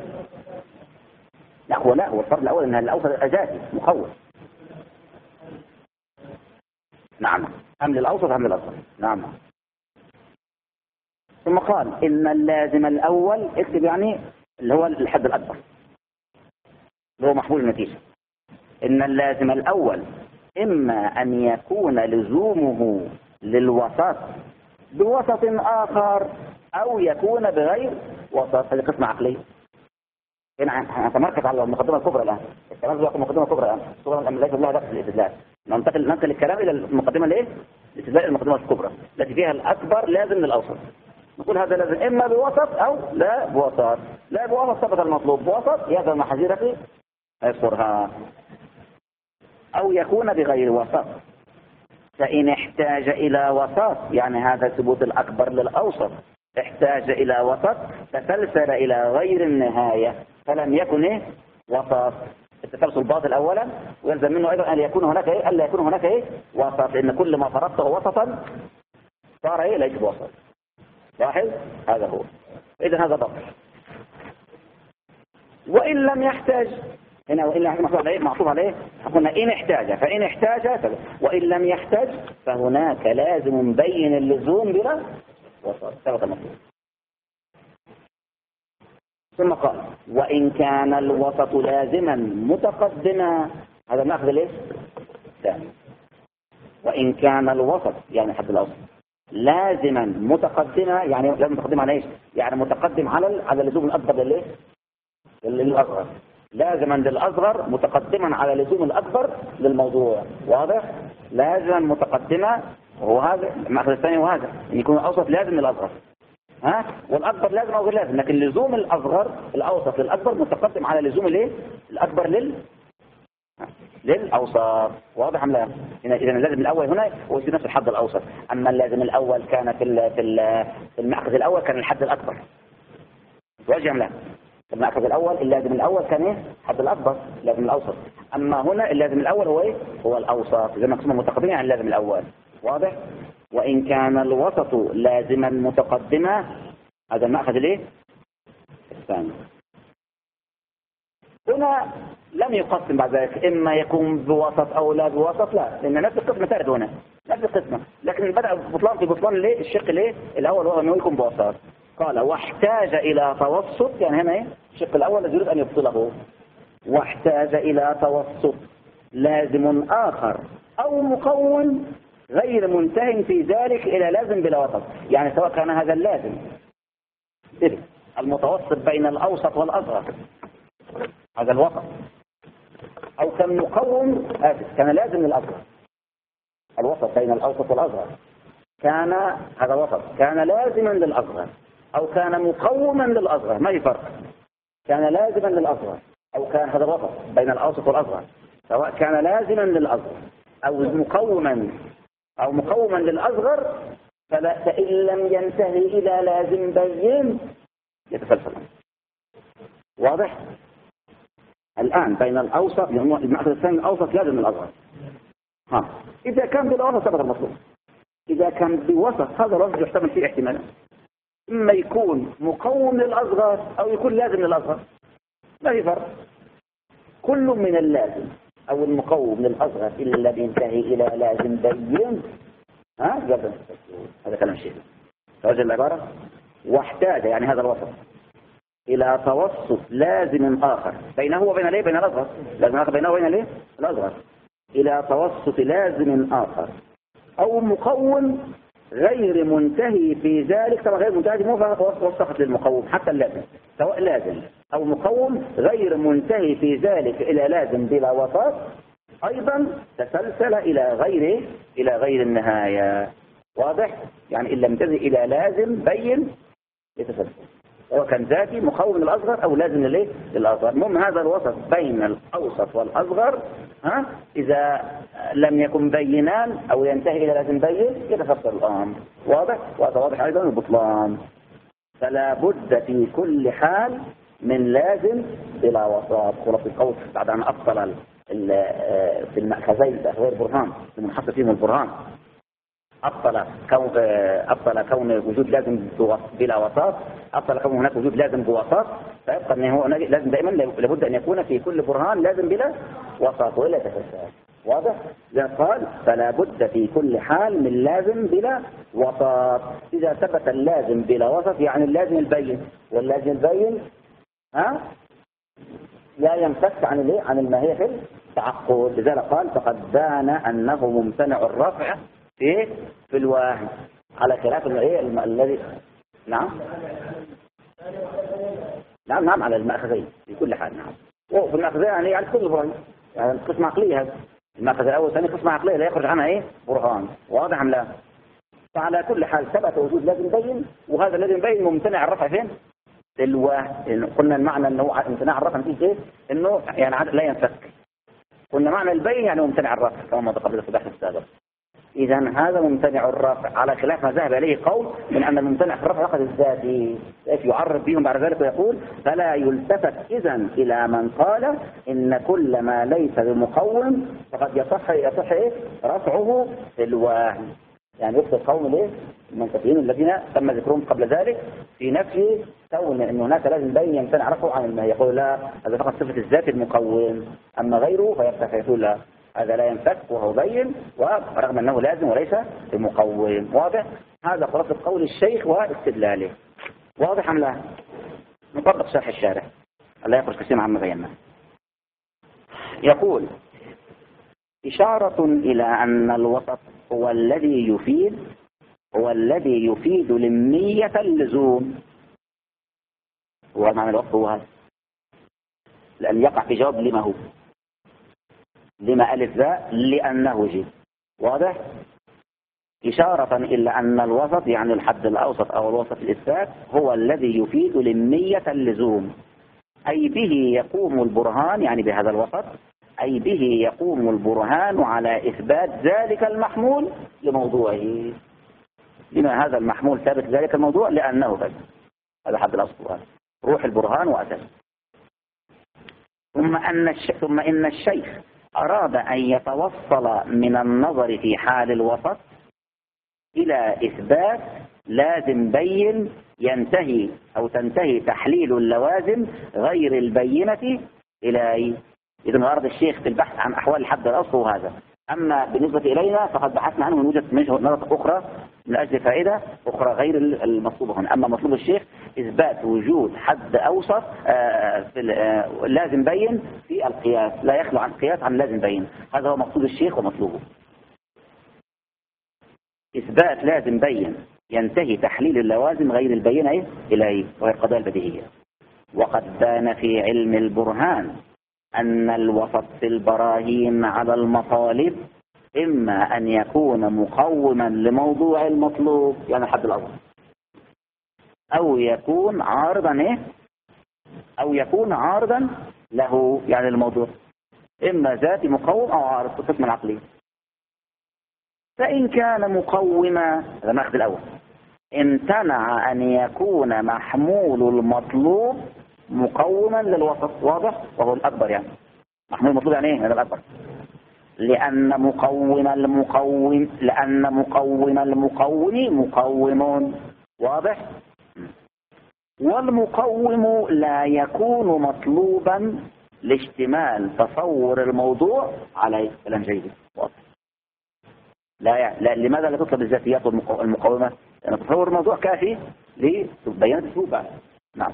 لا هو لا هو الفرق الأول أن الأوسط أساسي مقوم. نعم، أم للأوسط أم للأصغر. نعم. ثم قال إن اللازم الأول، اكتب يعني اللي هو الحد الأكبر اللي هو محمول النتيجة. إن اللازم الأول إما أن يكون لزومه للوسط بوسط آخر أو يكون بغير وسط. هذه قسمة عقلية. هنا نتمركز على المقدمة الكبرى الآن. الكلام على المقدمة الكبرى الآن. صورة الأمر ليس الله دخل الاستدلال. ننتقل ننتقل الكلام إلى المقدمة الإيه؟ الاستدلال المقدمة الكبرى التي فيها الأكبر لازم للأوسط. نقول هذا لازم إما بوسط أو لا بوسط. لا بوسط ثبت المطلوب، بوسط يأذن محاذيرك يذكرها، أو يكون بغير وسط. فإن احتاج إلى وسط، يعني هذا ثبوت الأكبر للأوسط، احتاج إلى وسط تسلسل إلى غير النهاية فلم يكن إيه؟ وسط. التسلسل باطل أولا، ويلزم منه أيضا أن يكون هناك إيه؟ ألا يكون هناك إيه؟ وسط، لأن كل ما فرضته وسطا صار إيه؟ ليس بوسط. لاحظ هذا هو. إذا هذا باطل. وإن لم يحتاج، هنا وإن لم يحتاج عليه معطوف عليه، قلنا إن احتاج، فإن احتاج، وإن لم يحتاج فهناك لازم مبين اللزوم بلا وسط. ثبت المطلوب. ثم قال وإن كان الوسط لازما متقدما، هذا ناخذ ليش؟ ثاني. وإن كان الوسط يعني حد الأوسط لازما متقدما، يعني لازم متقدم على ايش؟ يعني متقدم على على اللزوم الأكبر للايه؟ للأصغر. لازما للأصغر متقدما على اللزوم الأكبر للموضوع. واضح؟ لازما متقدما، وهو هذا المأخذ الثاني، وهذا ان يكون الأوسط لازم للأصغر، ها؟ والأكبر لازم أو غير لازم، لكن لزوم الأصغر الأوسط للأكبر متقدم على لزوم الايه؟ الأكبر لل للأوسط. واضح أم لا؟ إذا اللازم الأول هنا هو يصير نفس الحد الأوسط، أما اللازم الأول كان في في المأخذ الأول كان الحد الأكبر. واضح أم لا؟ المأخذ الأول اللازم الأول كان إيه؟ الحد الأكبر، اللازم الأوسط. أما هنا اللازم الأول هو إيه؟ هو الأوسط، زي ما قسمه متقدمين عن اللازم الأول. واضح؟ وإن كان الوسط لازما متقدما، هذا المأخذ الإيه؟ الثاني. هنا لم يقسم بعد ذلك إما يكون بوسط أو لا بوسط، لا، لأن نفس القسمة ترد هنا، نفس القسمة، لكن بدأ بطلان في بطلان ليه؟ الشق ليه؟ الأول هو أنه يكون بوسط. قال واحتاج إلى توسط، يعني هنا إيه؟ الشق الأول الذي يريد أن يفصله. واحتاج إلى توسط لازم آخر أو مقوم غير منتهٍ في ذلك إلى لازم بلا وسط، يعني سواء كان هذا اللازم المتوسط بين الأوسط والأصغر، هذا الوسط، أو كان مقوم آسف كان لازم للأصغر، الوسط بين الأوسط والأصغر كان هذا وسط، كان لازما للأصغر أو كان مقوما للأصغر، ما في فرق. كان لازما للأصغر أو كان هذا وسط بين الأوسط والأصغر، سواء كان لازما للأصغر أو مقوما أو مقوما للأصغر، فلا فإن لم ينتهي إلى لازم بين يتسلسل. واضح؟ الآن بين الأوسط، المأخذ الثاني الأوسط لازم للأصغر. ها إذا كان بالوسط ثبت المطلوب. إذا كان بوسط هذا الوسط يحتمل فيه احتمالات، إما يكون مقوم للأصغر أو يكون لازم للأصغر، ما في فرق. كل من اللازم أو المقوم للأصغر إلا ينتهي إلى لازم بين، ها جدا. هذا كلام شيء. توجه العبارة واحتاج يعني هذا الوسط إلى توسط لازم آخر بينه وبين ليه؟ بين الأصغر، لازم آخر بينه وبين ليه؟ الأصغر، إلى توسط لازم آخر أو مقوم غير منتهي في ذلك. طبعا غير منتهي مو وصفت للمقوم، حتى اللازم سواء لازم أو مقوم غير منتهي في ذلك إلى لازم بلا وسط، أيضا تسلسل إلى غير إلى غير النهاية. واضح؟ يعني إن لم تنتهي إلى لازم بين يتسلسل. هو كان ذاتي مقوم للأصغر أو لازم للإيه؟ للأصغر. المهم هذا الوسط بين الأوسط والأصغر، ها إذا لم يكن بينان أو ينتهي إلى لازم بين يتفسر الأمر. واضح؟ وهذا واضح أيضا البطلان. فلا بد في كل حال من لازم بلا وسط. خلاص القول بعد أن أبطل في المأخذين غير برهان في منحصر فيهم البرهان، أبطل كون أبطل كون وجود لازم بلا وسط، أبطل كون هناك وجود لازم بوسط، فيبقى أن هو لازم دائما لابد أن يكون في كل برهان لازم بلا وسط ولا تفسير. واضح؟ إذا قال فلا بد في كل حال من لازم بلا وسط. إذا ثبت اللازم بلا وسط يعني اللازم البين، واللازم البين ها لا ينفك عن الايه؟ عن الماهية في التعقل. لذلك قال فقد بان أنه ممتنع الرفع في في الواحد على خلاف الايه الذي نعم نعم نعم على المأخذين في كل حال. نعم وفي المأخذين يعني على كل برهان، يعني قسم عقلية هذا المأخذ الأول والثاني قسم عقلية لا يخرج عنها ايه برهان. واضح أم لا؟ فعلى كل حال ثبت وجود لازم بين، وهذا الذي بين ممتنع الرفع فين؟ الواحد. قلنا المعنى انه امتناع الرفع نتيجه ايه؟ انه يعني لا ينفك. قلنا معنى البين يعني ممتنع الرفع كما مضى قبل في البحث السابق. اذا هذا ممتنع الرفع على خلاف ما ذهب اليه قول من ان الممتنع في الرفع فقط الذاتي، يعرف بهم بعد ذلك ويقول فلا يلتفت اذا الى من قال ان كل ما ليس بمقوم فقد يصح يصح ايه رفعه في الواحد. يعني يقصد قوم الايه المنتفيين الذين تم ذكرهم قبل ذلك في نفي كون ان هناك لازم بين يمتنع رفعه عن الماء، يقول لا هذا فقط صفه الذات المقوم، اما غيره فيفتح يقول لا هذا لا ينفك وهو بين ورغم انه لازم وليس بمقوم. واضح؟ هذا خلاصه قول الشيخ واستدلاله. واضح ام لا؟ نطبق شرح الشارح لا يخرج كثيرا عما بينا. يقول إشارة إلى أن الوسط هو الذي يفيد هو الذي يفيد لمية اللزوم. هو معنى الوسط هو هذا، لأن يقع في جواب لما هو لما ألف ذا لأنه جي. واضح؟ إشارة إلى أن الوسط يعني الحد الأوسط أو الوسط الإثبات هو الذي يفيد لمية اللزوم، أي به يقوم البرهان، يعني بهذا الوسط أي به يقوم البرهان على إثبات ذلك المحمول لموضوعه. لما هذا المحمول ثابت ذلك الموضوع؟ لأنه ثابت. هذا حد الأصل، روح البرهان وأساس. ثم أن الش... ثم إن الشيخ أراد أن يتوصل من النظر في حال الوسط إلى إثبات لازم بين ينتهي أو تنتهي تحليل اللوازم غير البينة إلى. إذا أراد الشيخ في البحث عن أحوال الحد الأصل وهذا. أما بالنسبة إلينا فقد بحثنا عنه من وجهة نظر أخرى من أجل فائدة أخرى غير المطلوبة هنا. أما مطلوب الشيخ إثبات وجود حد أوسط آه في آه لازم بين في القياس، لا يخلو عن القياس عن لازم بين. هذا هو مقصود الشيخ ومطلوبه، إثبات لازم بين ينتهي تحليل اللوازم غير البينة إليه، وهي القضايا البديهية. وقد بان في علم البرهان أن الوسط في البراهين على المطالب إما أن يكون مقوما لموضوع المطلوب يعني الحد الأصل، أو يكون عارضا إيه؟ أو يكون عارضا له يعني الموضوع، إما ذاتي مقوم أو عارض في القسم العقلي. فإن كان مقوما هذا المأخذ الأول امتنع أن يكون محمول المطلوب مقوما للوسط. واضح؟ وهو الأكبر يعني محمول المطلوب يعني ايه؟ هذا الأكبر. لأن مقوم المقوم لأن مقوم المقوم مقوم. واضح؟ والمقوم لا يكون مطلوبا لاشتمال تصور الموضوع عليه. كلام جيد. واضح؟ لا, يعني لا لماذا لا تطلب الذاتيات المقومة؟ لأن تصور الموضوع كافي لبيان الثوبة. نعم.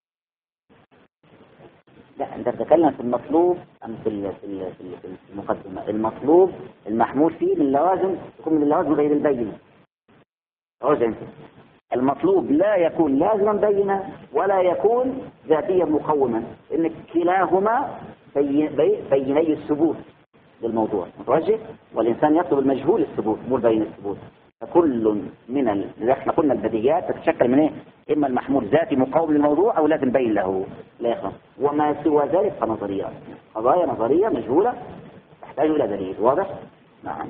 لا انت تتكلم في المطلوب ام في في المقدمه. المطلوب المحمول فيه من اللوازم يكون من اللوازم غير البينه. اوزن المطلوب لا يكون لازما بينا ولا يكون ذاتيا مقوما، ان كلاهما بيني الثبوت للموضوع متوجه، والانسان يطلب المجهول الثبوت مو بين الثبوت. فكل من ال... احنا قلنا البديهيات تتشكل من ايه؟ اما المحمول ذاتي مقاوم للموضوع او لازم بين له لا يخاف، وما سوى ذلك فنظريات، قضايا نظريه مجهوله تحتاج الى دليل واضح. نعم.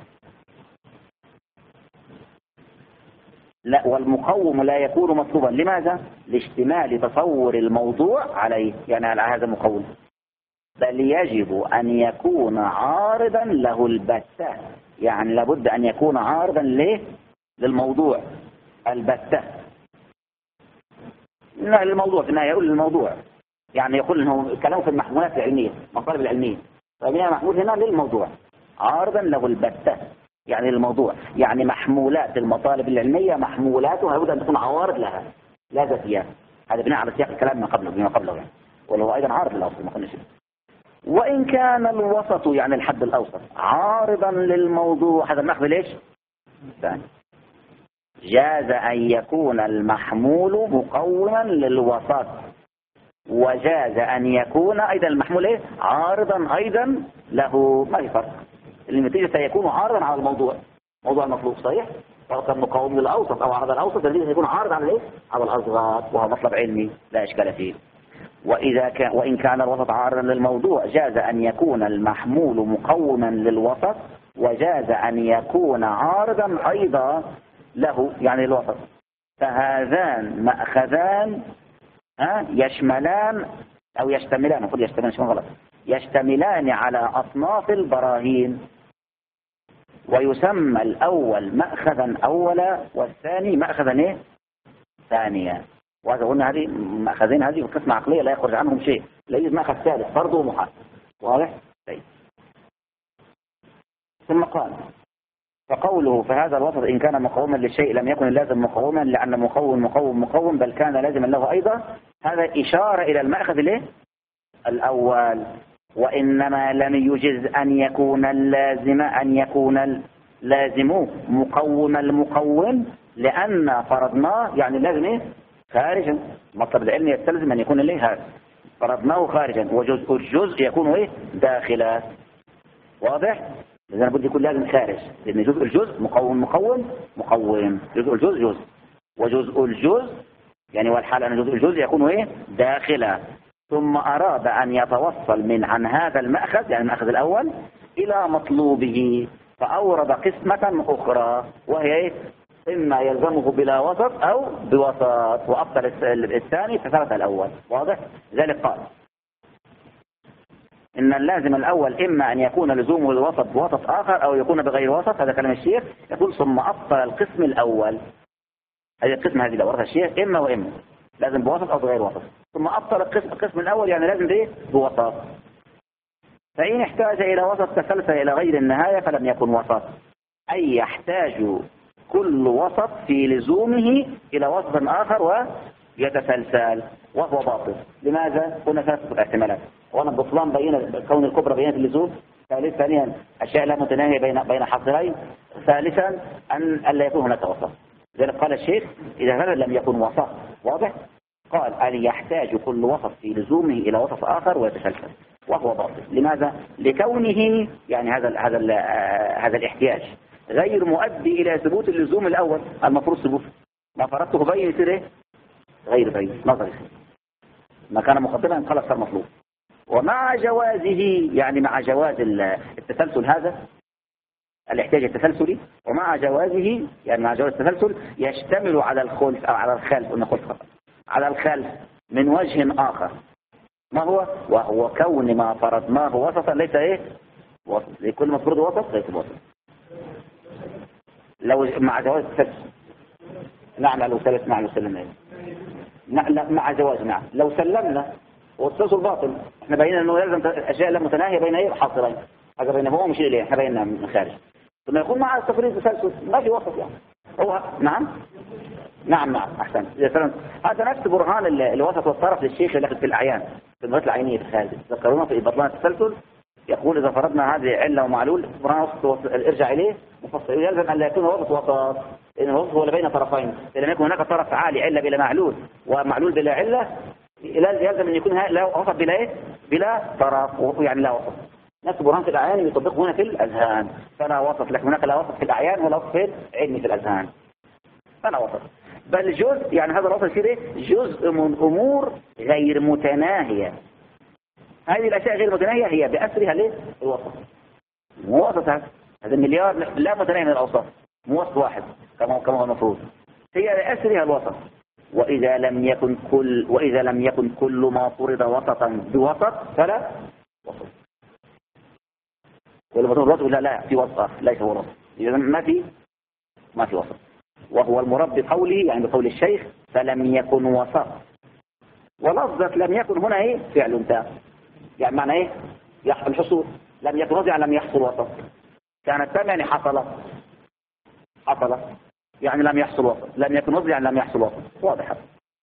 لا، والمقوم لا يكون مطلوبا. لماذا؟ لاشتمال تصور الموضوع عليه، يعني على هذا المقوم، بل يجب أن يكون عارضا له البتة، يعني لابد أن يكون عارضا ليه؟ للموضوع البتة. لا، الموضوع في النهاية يقول الموضوع، يعني يقول انه كلامه في المحمولات العلمية، المطالب العلمية، فهنا محمول هنا للموضوع عارضا له البتة، يعني للموضوع، يعني محمولات المطالب العلمية محمولاتها لابد أن تكون عوارض لها لا ذاتيات. هذا بناء على سياق الكلام ما قبله بما قبله يعني، ولو أيضا عارض للأصل ما قلنا شيء. وإن كان الوسط يعني الحد الأوسط عارضا للموضوع، هذا المأخذ ليش؟ ثاني، جاز أن يكون المحمول مقوما للوسط، وجاز أن يكون أيضا المحمول إيه؟ عارضا أيضا له. ما في فرق، النتيجة سيكون عارضا على الموضوع، موضوع المطلوب صحيح، سواء كان مقاوم للأوسط أو عرض الأوسط، النتيجة سيكون عارض على إيه؟ على الأصغر، وهو مطلب علمي لا إشكال فيه. وإذا كان وإن كان الوسط عارضا للموضوع جاز أن يكون المحمول مقوما للوسط، وجاز أن يكون عارضا أيضا له، يعني الوسط. فهذان مأخذان ها يشملان أو يشتملان، أقول يشتملان شو غلط، يشتملان على أصناف البراهين، ويسمى الأول مأخذا أولا والثاني مأخذا إيه؟ ثانيا. وهذا قلنا هذه مأخذين هذه قسمة عقلية لا يخرج عنهم شيء، لا يوجد مأخذ ثالث فرض ومحال. واضح؟ طيب. ثم قال فقوله فهذا الوسط إن كان مقوما للشيء لم يكن اللازم مقوما، لأن مقوم مقوم مقوم بل كان لازما له أيضا. هذا إشارة إلى المأخذ الايه؟ الأول. وإنما لم يجز أن يكون اللازم أن يكون اللازم مقوم المقوم، لأن فرضناه يعني اللازم إيه؟ خارجا. مطلب العلم يستلزم أن يكون إليه هذا، فرضناه خارجا، وجزء الجزء يكون إيه؟ داخلا. واضح؟ إذا لابد يكون لازم خارج، لأن جزء الجزء مقوم مقوم مقوم، جزء الجزء جزء، وجزء الجزء يعني والحال أن جزء الجزء يكون إيه؟ داخلا. ثم أراد أن يتوصل من عن هذا المأخذ يعني المأخذ الأول إلى مطلوبه، فأورد قسمة أخرى وهي إيه؟ إما يلزمه بلا وسط أو بوسط، وأفضل الثاني فثبت الأول. واضح؟ ذلك قال إن اللازم الأول إما أن يكون لزومه الوسط بوسط آخر أو يكون بغير وسط. هذا كلام الشيخ. يقول ثم أفضل القسم الأول، هذه القسم هذه لو ورثها الشيخ إما وإما، لازم بوسط أو بغير وسط. ثم أفضل القسم القسم الأول يعني لازم بإيه؟ بوسط. فإن احتاج إلى وسط تسلسل إلى غير النهاية فلم يكن وسط، أي يحتاج كل وسط في لزومه إلى وسط آخر ويتسلسل وهو باطل. لماذا؟ قلنا ثلاثة احتمالات. وانا بطلان بين كون الكبرى بينة اللزوم، ثانيا أشياء لا متناهية بين بين حصرين، ثالثا أن ألا يكون هناك وسط. لذلك قال الشيخ إذا هذا لم يكن وسط. واضح؟ قال أن يحتاج كل وسط في لزومه إلى وسط آخر ويتسلسل وهو باطل. لماذا؟ لكونه يعني هذا هذا هذا الاحتياج غير مؤدي إلى ثبوت اللزوم الأول المفروض ثبوته. ما فرضته بين يصير غير بين نظري، ما كان مقدما خلاص صار مطلوب. ومع جوازه يعني مع جواز التسلسل هذا الاحتياج التسلسلي، ومع جوازه يعني مع جواز التسلسل يشتمل على الخلف أو على الخلف، قلنا خلف فقط، على الخلف من وجه آخر. ما هو؟ وهو كون ما فرضناه وسطا ليس ايه؟ وسط. لكل مفروض وسط ليس وسط. لو مع جواز التسلسل نعم لو سلمنا نعم لو سلمنا نعم مع جواز نعم لو سلمنا والتسلسل باطل. احنا بينا انه لازم اشياء لا متناهيه بين ايه؟ حاصرين. هذا بينه هو مش اليه، احنا بينا من خارج. ثم يكون مع التفريط تسلسل ما في وسط يعني هو نعم نعم نعم احسن. هذا نفس برهان الوسط والطرف للشيخ اللي في الاعيان في المرات العينيه في الخارج. ذكرونا في بطلان التسلسل يقول اذا فرضنا هذه عله ومعلول برهان وسط ارجع اليه مفصل يلزم ان لا يكون وسط وسط، لان الوسط هو بين طرفين. لم يكن هناك طرف عالي عله بلا معلول ومعلول بلا عله يلزم ان يكون لا وسط بلا ايه؟ بلا طرف يعني لا وسط. نفس برهان في الأعيان يطبقه هنا في الأذهان، فلا وسط، لكن هناك لا وسط في الأعيان ولا وسط في علمي في الأذهان، فلا وسط. بل جزء، يعني هذا الوسط يصير إيه؟ جزء من أمور غير متناهية. هذه الأشياء غير متناهية هي بأسرها ليه؟ الوسط. مو وسط هذا، هذا المليار لا متناهي من الأوساط، مو وسط واحد كما كما هو المفروض. هي بأسرها الوسط. وإذا لم يكن كل وإذا لم يكن كل ما فرض وسطا بوسط فلا وسط. كل ما فرض وسط لا لا في وسط ليس هو وسط، إذا ما في ما في وسط. وهو المراد بقوله يعني بقول الشيخ فلم يكن وسط. ولفظة لم يكن هنا ايه؟ فعل تام، يعني معنى ايه؟ يحصل الحصول. لم يكن وسط يعني لم يحصل وسط. كانت تام يعني حصلت حصلت يعني لم يحصل وسط. لم يكن وسط يعني لم يحصل وسط. واضح.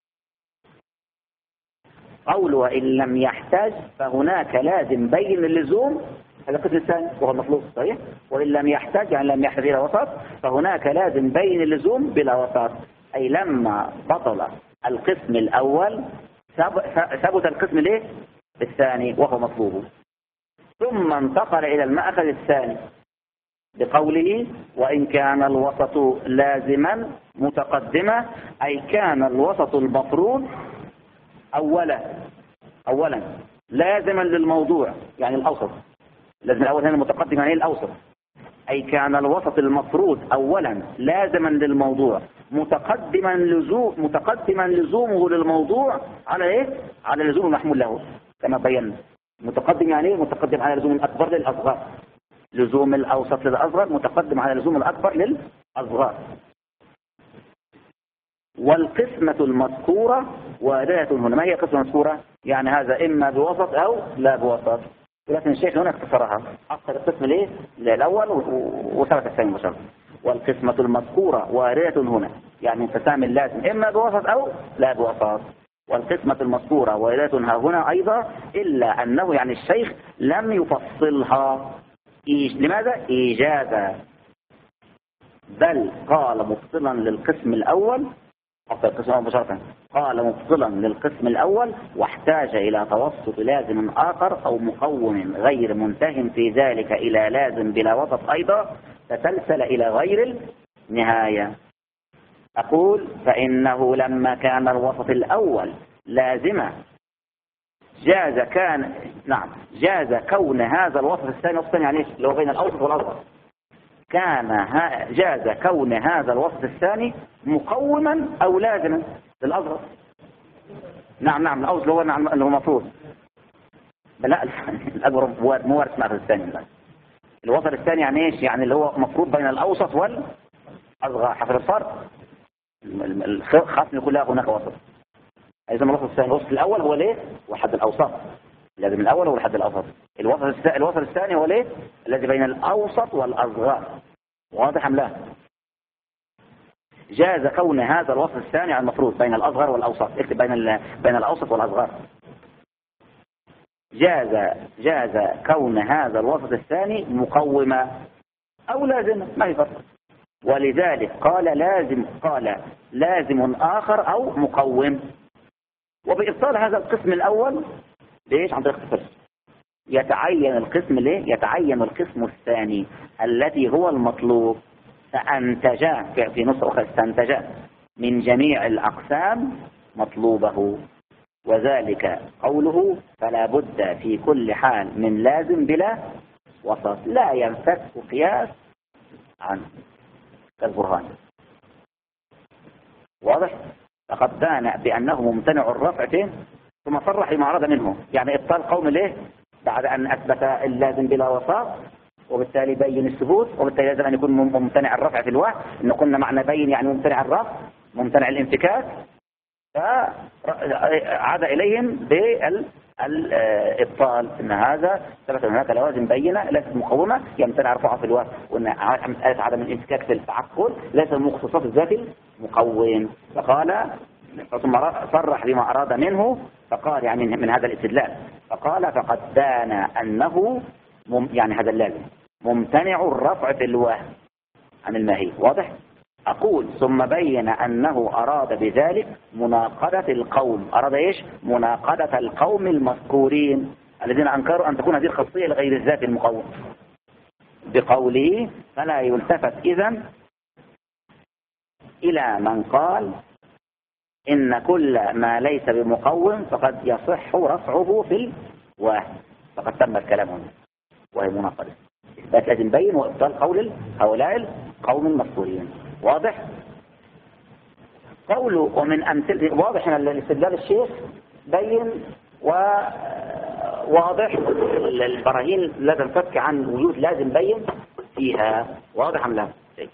قول وإن لم يحتاج فهناك لازم بين اللزوم، هذا القسم الثاني وهو المطلوب صحيح. وإن لم يحتاج يعني لم يحتاج إلى وسط فهناك لازم بين اللزوم بلا وسط. أي لما بطل القسم الأول ثبت القسم الايه؟ الثاني وهو مطلوب. ثم انتقل إلى المأخذ الثاني بقوله وإن كان الوسط لازما متقدما، أي كان الوسط المفروض أولا أولا لازما للموضوع يعني الأوسط. لازم الأول هنا متقدم يعني الأوسط، أي كان الوسط المفروض أولا لازما للموضوع متقدما لزوم متقدما لزومه للموضوع على إيه؟ على لزوم المحمول له كما بينا. متقدم يعني إيه؟ متقدم على لزوم الأكبر للأصغر. لزوم الأوسط للأصغر متقدم على لزوم الأكبر للأصغر. والقسمة المذكورة واردة هنا. ما هي قسمة مذكورة؟ يعني هذا إما بوسط أو لا بوسط. ولكن الشيخ هنا اختصرها، أخذ القسم ليه؟ الأول وثبت الثاني مباشرة. والقسمة المذكورة واردة هنا، يعني انقسام اللازم إما بوسط أو لا بوسط. والقسمة المذكورة واردة هنا أيضا، إلا أنه يعني الشيخ لم يفصلها. إيش؟ لماذا؟ إيجازا. بل قال مفصلا للقسم الأول، حتى القسم مباشرة قال مفصلا للقسم الأول واحتاج إلى توسط لازم آخر أو مقوم غير منتهٍ في ذلك إلى لازم بلا وسط أيضا تسلسل إلى غير النهاية. أقول فإنه لما كان الوسط الأول لازما جاز كان نعم جاز كون هذا الوسط الثاني وسطا يعني لو بين الأوسط والأصغر كان جاز كون هذا الوسط الثاني مقوما أو لازما للأصغر. نعم نعم الأوسط اللي هو نعم اللي هو مفروض. لا الأكبر مو وارث مع الثاني. الوسط الثاني يعني إيش؟ يعني اللي هو مفروض بين الأوسط والأصغر حسب الفرق. الخصم يقول لا هناك وسط. إذا الوسط الثاني الوسط الأول هو ليه؟ وحد الأوسط. لازم الأول هو الحد الأوسط. الوسط الوسط الثاني هو ليه؟ الذي بين الأوسط والأصغر. واضح أم لا؟ جاز كون هذا الوسط الثاني المفروض بين الأصغر والأوسط. اكتب بين بين الأوسط والأصغر. جاز جاز كون هذا الوسط الثاني مقوما أو لازما، ما هي فرق. ولذلك قال لازم قال لازم آخر أو مقوم. وبإبطال هذا القسم الأول ليش؟ عن طريق الفرق يتعين القسم ليه؟ يتعين القسم الثاني الذي هو المطلوب. فأنتج في نص أخرى استنتج من جميع الأقسام مطلوبه. وذلك قوله فلا بد في كل حال من لازم بلا وسط لا ينفك قياس عنه كالبرهان. واضح؟ فقد بان بأنه ممتنع الرفع فين؟ ثم صرح لما أراد منه، يعني إبطال قوم ليه؟ بعد أن أثبت اللازم بلا وسط وبالتالي بين الثبوت، وبالتالي لازم أن يكون ممتنع الرفع في الوحي. إن قلنا معنى بين يعني ممتنع الرفع ممتنع الانفكاك. فعاد إليهم بالإبطال إن هذا ثبت أن هناك لوازم بينة ليست مقومة يمتنع رفعها في الوحي، وأن عدم الانفكاك في التعقل ليس مختصات الذات المقوم. فقال ثم صرح بما أراد منه فقال يعني من هذا الاستدلال فقال فقد بان أنه يعني هذا اللازم ممتنع الرفع في الوهم عن الماهي. واضح؟ أقول ثم بين أنه أراد بذلك مناقضة القوم. أراد إيش؟ مناقضة القوم المذكورين الذين أنكروا أن تكون هذه الخاصية لغير الذات المقوم بقوله فلا يلتفت إذن إلى من قال إن كل ما ليس بمقوم فقد يصح رفعه في الواحد. فقد تم الكلام هنا وهي مناقضة إثبات لازم بين وإبطال قول هؤلاء القوم المذكورين. واضح؟ قوله ومن أمثلة واضح أن الاستدلال الشيخ بين وواضح البراهين لا تنفك عن وجود لازم بين فيها. واضح أم لا؟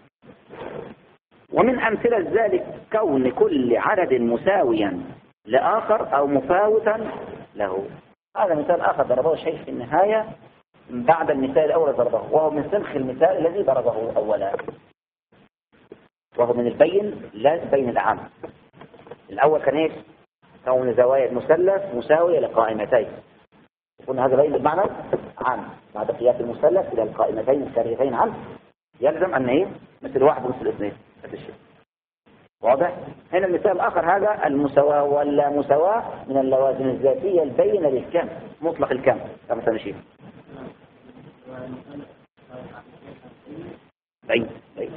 ومن أمثلة ذلك كون كل عدد مساويا لآخر أو مفاوتا له. هذا مثال آخر ضربه الشيخ في النهاية بعد المثال الأول ضربه، وهو من سنخ المثال الذي ضربه أولا، وهو من البين لا بين العام. الأول كان ايش؟ كون زوايا المثلث مساوية لقائمتين، يكون هذا بين بمعنى عام بعد قياس المثلث إلى القائمتين الساريتين عنه يلزم أن ايه؟ مثل واحد ومثل اثنين هذا الشيء. واضح؟ هنا المثال الآخر هذا المساواة ولا مساواة من اللوازم الذاتية البينة للكم مطلق الكم كما سنشير. بين بين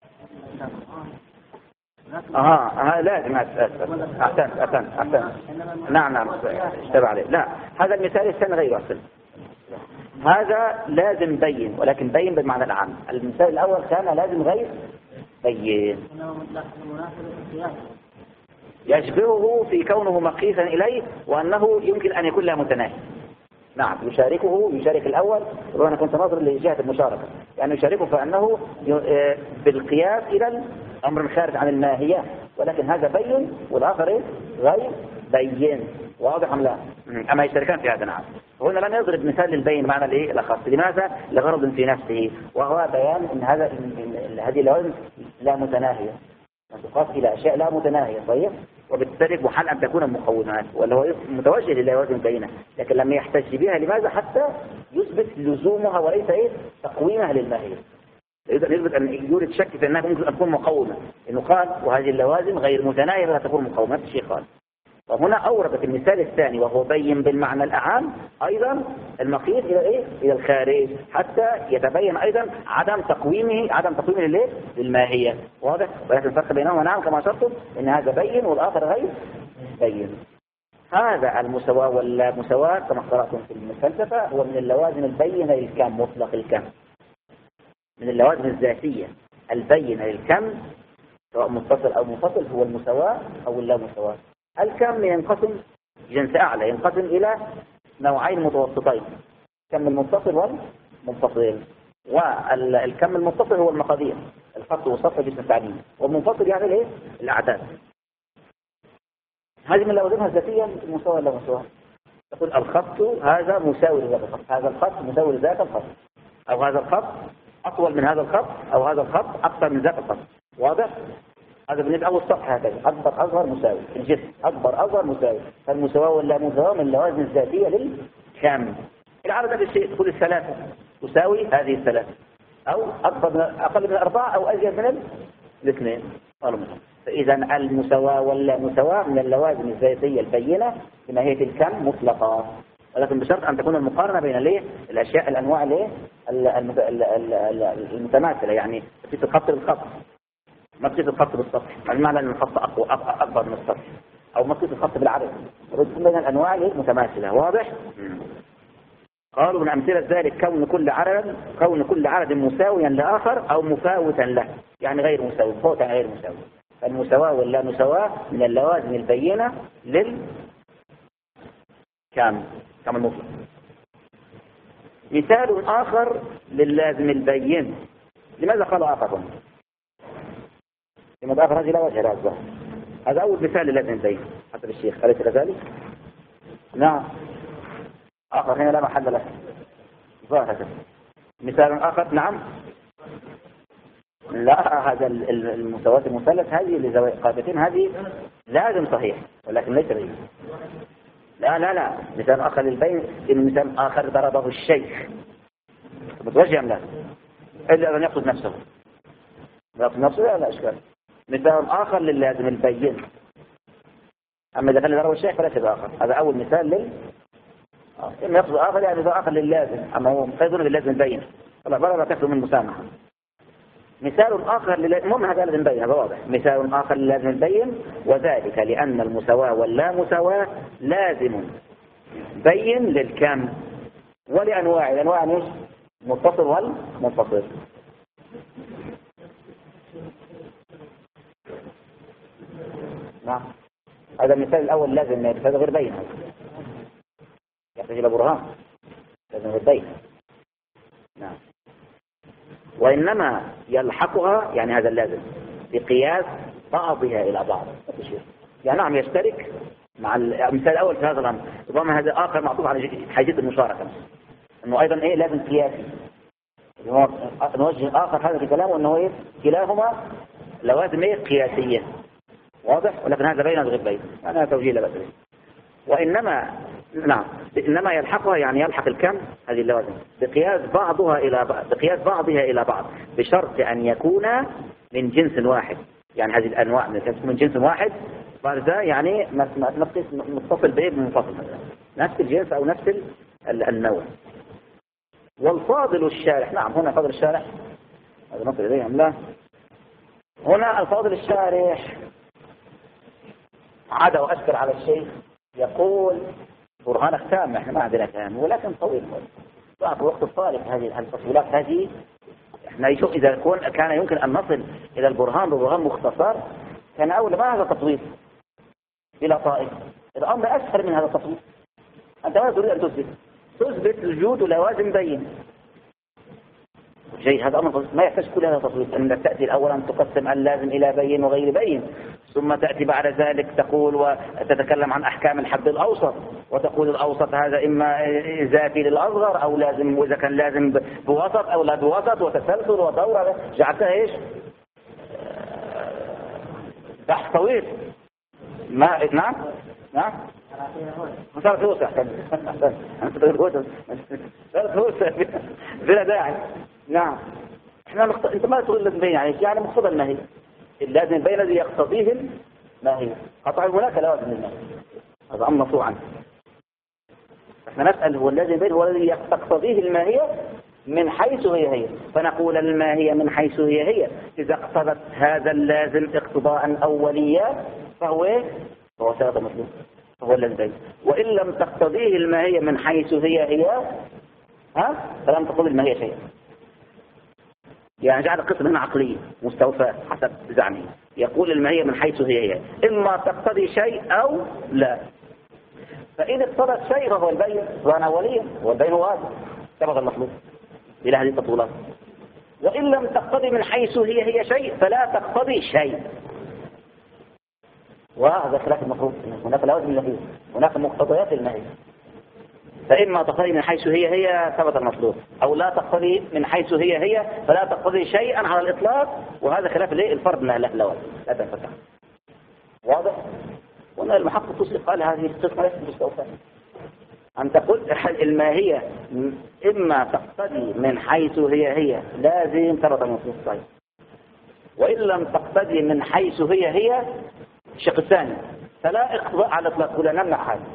آه آه لازم أحسن أحسن أحسن نعم نعم اشتبه عليه. لا هذا المثال الثاني غير أصل، هذا لازم بين ولكن بين بالمعنى العام. المثال الأول كان لازم غير بين، يشبهه في كونه مقيسا إليه وأنه يمكن أن يكون له متناهي. نعم يشاركه يشارك الأول، وأنا كنت ناظر لجهة المشاركة يعني يشاركه فأنه بالقياس إلى الأمر الخارج عن الماهية، ولكن هذا بين والآخر غير بين. واضح أم لا؟ أما يشتركان في هذا. نعم هنا لم يضرب مثال للبين معنى الايه الأخص. لماذا؟ لغرض في نفسه، وهو بيان أن هذا إن هذه اللوازم لا متناهية، تقاس إلى أشياء لا متناهية. طيب وبالتالي محال أن تكون مقومات ولا هو متوجه للوازم بينه، لكن لم يحتج بها. لماذا؟ حتى يثبت لزومها وليس إيه تقويمها للماهية. يثبت أن يورد شك في أنها ممكن أن تكون مقومة، إنه قال وهذه اللوازم غير متناهية لا تكون مقومة. نفس الشيء قال. وهنا أوردت المثال الثاني وهو بين بالمعنى الأعام أيضا المقيس إلى إيه؟ إلى الخارج حتى يتبين أيضا عدم تقويمه عدم تقويمه للإيه؟ للماهية. واضح؟ ولكن الفرق بينهما نعم كما شرطت إن هذا بين والآخر غير بين. هذا المساواة ولا مساواة كما قرأتم في الفلسفة هو من اللوازم البينة للكم مطلق الكم، من اللوازم الذاتية البينة للكم سواء متصل أو منفصل هو المساواة أو اللا مساواة. الكم ينقسم جنس أعلى ينقسم إلى نوعين متوسطين، كم المتصل والمنفصل. والكم المتصل هو المقادير الخط والسطح جسم التعليم، والمنفصل يعني الايه؟ الأعداد. هذه من لوازمها الذاتية المساواة لا مساواة. تقول الخط هذا مساوي لذات الخط، هذا الخط مساوي لذات الخط، أو هذا الخط أطول من هذا الخط، أو هذا الخط أكثر من ذات الخط. واضح؟ هذا بالنسبة أول السطح هكذا أكبر أصغر مساوي، الجسم أكبر أصغر مساوي. فالمساواة ولا مساواة من اللوازم الذاتية للكم. العدد هذا الشيء تقول الثلاثة تساوي هذه الثلاثة، أو أكبر من أقل من الأربعة أو أزيد من الاثنين. فإذا المساواة ولا مساواة من اللوازم الذاتية البينة بماهية الكم مطلقة، ولكن بشرط أن تكون المقارنة بين الايه الأشياء الأنواع الايه المتماثلة. يعني تقيس الخط بالخط ما تقيس الخط بالسطح، المعنى أن الخط أقوى أكبر من السطح، أو ما تقيس الخط بالعدد، تكون بين الأنواع المتماثلة. واضح؟ قالوا من أمثلة ذلك كون كل عدد كون كل عدد مساويا لآخر أو مفاوتا له، يعني غير مساوي فوتا غير مساوي. فالمساواة ولا مساواة من اللوازم البينة للكم كم المطلق. مثال آخر لللازم البين. لماذا قال آخر؟ لماذا آخر هذه لا وجه لها. هذا أول مثال للازم البين حسب الشيخ، أليس كذلك؟ نعم آخر هنا لا محل له ظاهرة. مثال آخر نعم لا، هذا المساواة المثلث هذه لزوايا قاعدتين هذه لازم صحيح ولكن ليس بين. لا لا لا مثال آخر للبين إن مثال آخر ضربه الشيخ متوجه أم لا؟ إلا أن يقصد نفسه يقصد نفسه لا لا أشكال. مثال آخر للازم البين، أما إذا كان ضربه الشيخ فلا شيء آخر. هذا أول مثال إما يقصد آخر يعني ذو آخر للازم، أما هو يظن باللازم بين فالعبارة لا تخلو من مسامحة. مثال آخر للازم هذا لازم بين، هذا واضح. مثال آخر للازم بين، وذلك لأن المساواة واللا مساواة لازم بين للكم ولأنواع الأنواع مش متصل والمنفصل. نعم هذا المثال الأول لازم، هذا غير بين، يحتاج إلى برهان، لازم غير بين. نعم. وإنما يلحقها يعني هذا اللازم بقياس بعضها إلى بعض. يعني نعم يشترك مع المثال الأول في هذا الأمر، ربما هذا آخر معطوف على حاجة المشاركة، أنه أيضا إيه لازم قياسي. نوجه آخر هذا في كلامه أنه إيه كلاهما لوازم إيه قياسية، واضح، ولكن هذا بين غير بين، أنا توجيه لا بأس به. وإنما نعم إنما يلحقها يعني يلحق الكم هذه اللوازم بقياس بعضها إلى بعض، بقياس بعضها إلى بعض بشرط أن يكون من جنس واحد. يعني هذه الأنواع من جنس واحد بعد ذا يعني متصل بإيه بمنفصل مثلا نفس الجنس أو نفس النوع. والفاضل الشارح، نعم هنا فاضل الشارح هذا نصل إليه أم لا؟ هنا الفاضل الشارح عاد وأشكر على الشيخ يقول برهانك تام، احنا ما عندنا تام ولكن طويل في وقت الطالب هذه التفصيلات هذه احنا يشوف اذا كون كان يمكن ان نصل الى البرهان ببرهان مختصر كان اولى ما هذا تطويل الى طائف. الامر اسهل من هذا التطويل. انت ما تريد ان تثبت تثبت وجود لوازم بين شيء، هذا امر ما يحتاج كل هذا التطويل. انك تاتي الاول ان تقسم اللازم الى بين وغير بين، ثم تأتي بعد ذلك تقول وتتكلم عن أحكام الحد الأوسط وتقول الأوسط هذا إما ذاتي للأصغر أو لازم، وإذا كان لازم بوسط أو لا بوسط، وتسلسل ودورة، جعلتها إيش بحث طويل. ما نعم نعم صارت توسع صارت توسع بلا داعي. نعم احنا مخت... انت ما تقول لازم بين يعني يعني مقتضى النهي، اللازم بين الذي يقتضيه النهي. قطع هناك لوازم النهي هذا امر مفروع عنه. احنا نسأل هو اللازم بين هو الذي تقتضيه الماهية من حيث هي هي، فنقول الماهية من حيث هي هي إذا اقتضت هذا اللازم اقتضاء أوليا فهو ايه؟ فهو ثابت مطلوب، فهو اللازم بين. وإن لم تقتضيه الماهية من حيث هي هي ها فلم تقتضي الماهية شيئا. يعني جعل قسم هنا عقلية مستوفى حسب زعمه، يقول الماهية من حيث هي هي إما تقتضي شيء أو لا. فإذا اقتضت شيء فهو البين وأنا أوليا، والبين واجب ثبت المطلوب إلى هذه التطولات. وإن لم تقتضي من حيث هي هي شيء فلا تقتضي شيء، وهذا خلاف المفروض. هناك لوازم النهي، هناك مقتضيات النهي، فإما تقتضي من حيث هي هي ثبت المطلوب، أو لا تقتضي من حيث هي هي فلا تقتضي شيئا على الإطلاق، وهذا خلاف الايه الفرد من اللوازم لا تنفتح. واضح؟ وأن المحقق تصدق قال هذه القسمة ليست مستوفاة. أن تقول الماهية إما تقتضي من حيث هي هي لازم ثبت المطلوب صحيح، وإن لم تقتضي من حيث هي هي الشق الثاني فلا اقتضاء على الإطلاق، ولا نمنع هذا.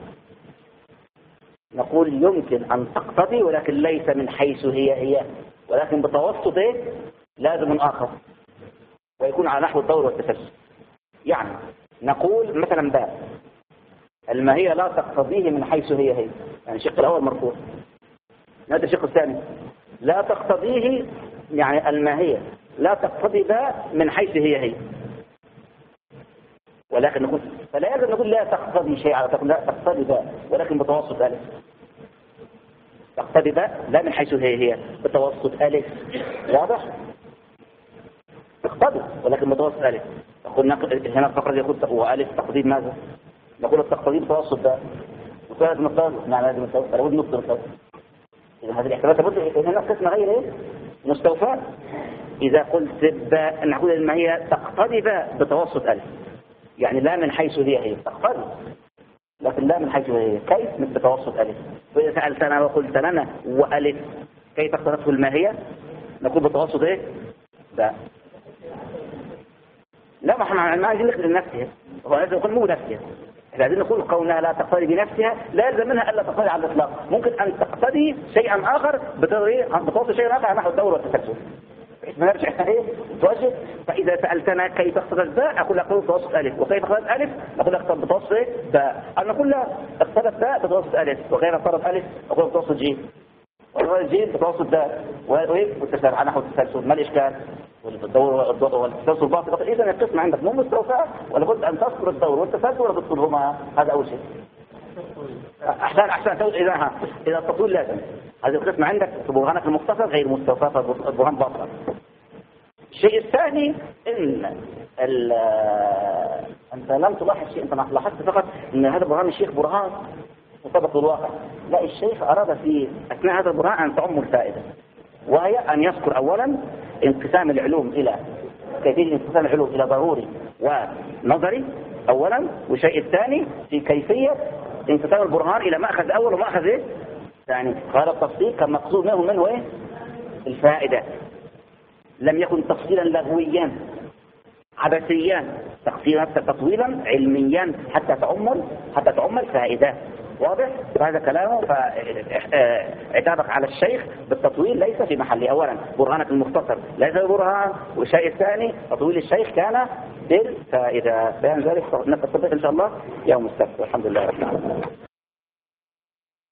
نقول يمكن أن تقتضي ولكن ليس من حيث هي هي، ولكن بتوسط إيه؟ لازم آخر ويكون على نحو الدور والتسلسل. يعني نقول مثلا باء الماهية لا تقتضيه من حيث هي هي، يعني الشق الأول مرفوع. هذا الشق الثاني لا تقتضيه، يعني الماهية لا تقتضي باء من حيث هي هي، ولكن نقول فلا يلزم نقول لا تقتضي شيء على لا تقتضي باء ولكن بتوسط ألف. تقتضي باء لا من حيث هي هي بتوسط ألف. واضح؟ تقتضي ولكن بتوسط ألف. نقول هنا الفقرة يقول وألف تقتضي ماذا؟ نقول التقتضي بتوسط باء وثلاث مقدار يعني لازم نستوفى لابد نقطة نستوفى. إذا هذه الاحتمالات لابد هنا قسمة غير إيه؟ مستوفى. إذا قلت باء نقول إن هي تقتضي باء بتوسط ألف، يعني لا من حيث هي هي تقتضي لكن لا من حيث هي هي. كيف؟ مثل بتوسط ألف. وإذا سألتنا وقلت لنا وألف كيف اقتضته الماهية؟ نقول بتوسط إيه؟ باء. لا ما احنا ما عايزين نخدم نفسها، هو لازم يكون مو نفسها. إذا عايزين نقول كونها لا تقتضي بنفسها لا يلزم منها ألا تقتضي على الإطلاق، ممكن أن تقتضي شيئا آخر بتوصل شيئا آخر نحو الدور والتسلسل. ما نرجع ايه توجه. فإذا سألتنا كيف اقتضت باء أقول لك بتوسط ألف، وكيف اقتضت ألف أقول لك بتوسط باء. أنا أقول لك اقتضت باء بتوسط ألف، وكيف اقتضت ألف أقول بتوسط جيم، والجيم بتوسط باء، والتسلسل على نحو التسلسل. ما الإشكال؟ والدور والتسلسل باطل. إذا القسم عندك مو مستوفى، ولا بد أن تذكر الدور والتسلسل ولا تذكرهما. هذا أول شيء. أحسن أحسن إذا ها إذا التطويل لازم. هذه القسم عندك برهانك المختصر غير مستوفى، فالبرهان باطل. الشيء الثاني إن أنت لم تلاحظ شيء، أنت لاحظت فقط أن هذا برهان الشيخ برهان مطابق للواقع. لا، الشيخ أراد في أثناء هذا البرهان أن تعم الفائدة، وهي أن يذكر أولا انقسام العلوم إلى كيفية انقسام العلوم إلى ضروري ونظري أولا، والشيء الثاني في كيفية انقسام البرهان إلى مأخذ أول ومأخذ إيه؟ يعني هذا التفصيل كان مقصود منه منه إيه؟ الفائدة. لم يكن تفصيلا لغويا عبثيا، تفصيلا تطويلا علميا حتى تعمل حتى تعمل فائدة. واضح؟ فهذا كلامه. فاعتابك على الشيخ بالتطويل ليس في محله. أولا برهانك المختصر ليس برهان، والشيء الثاني تطويل الشيخ كان بالفائدة. بيان ذلك نتطبق إن شاء الله يوم السبت. والحمد لله رب العالمين.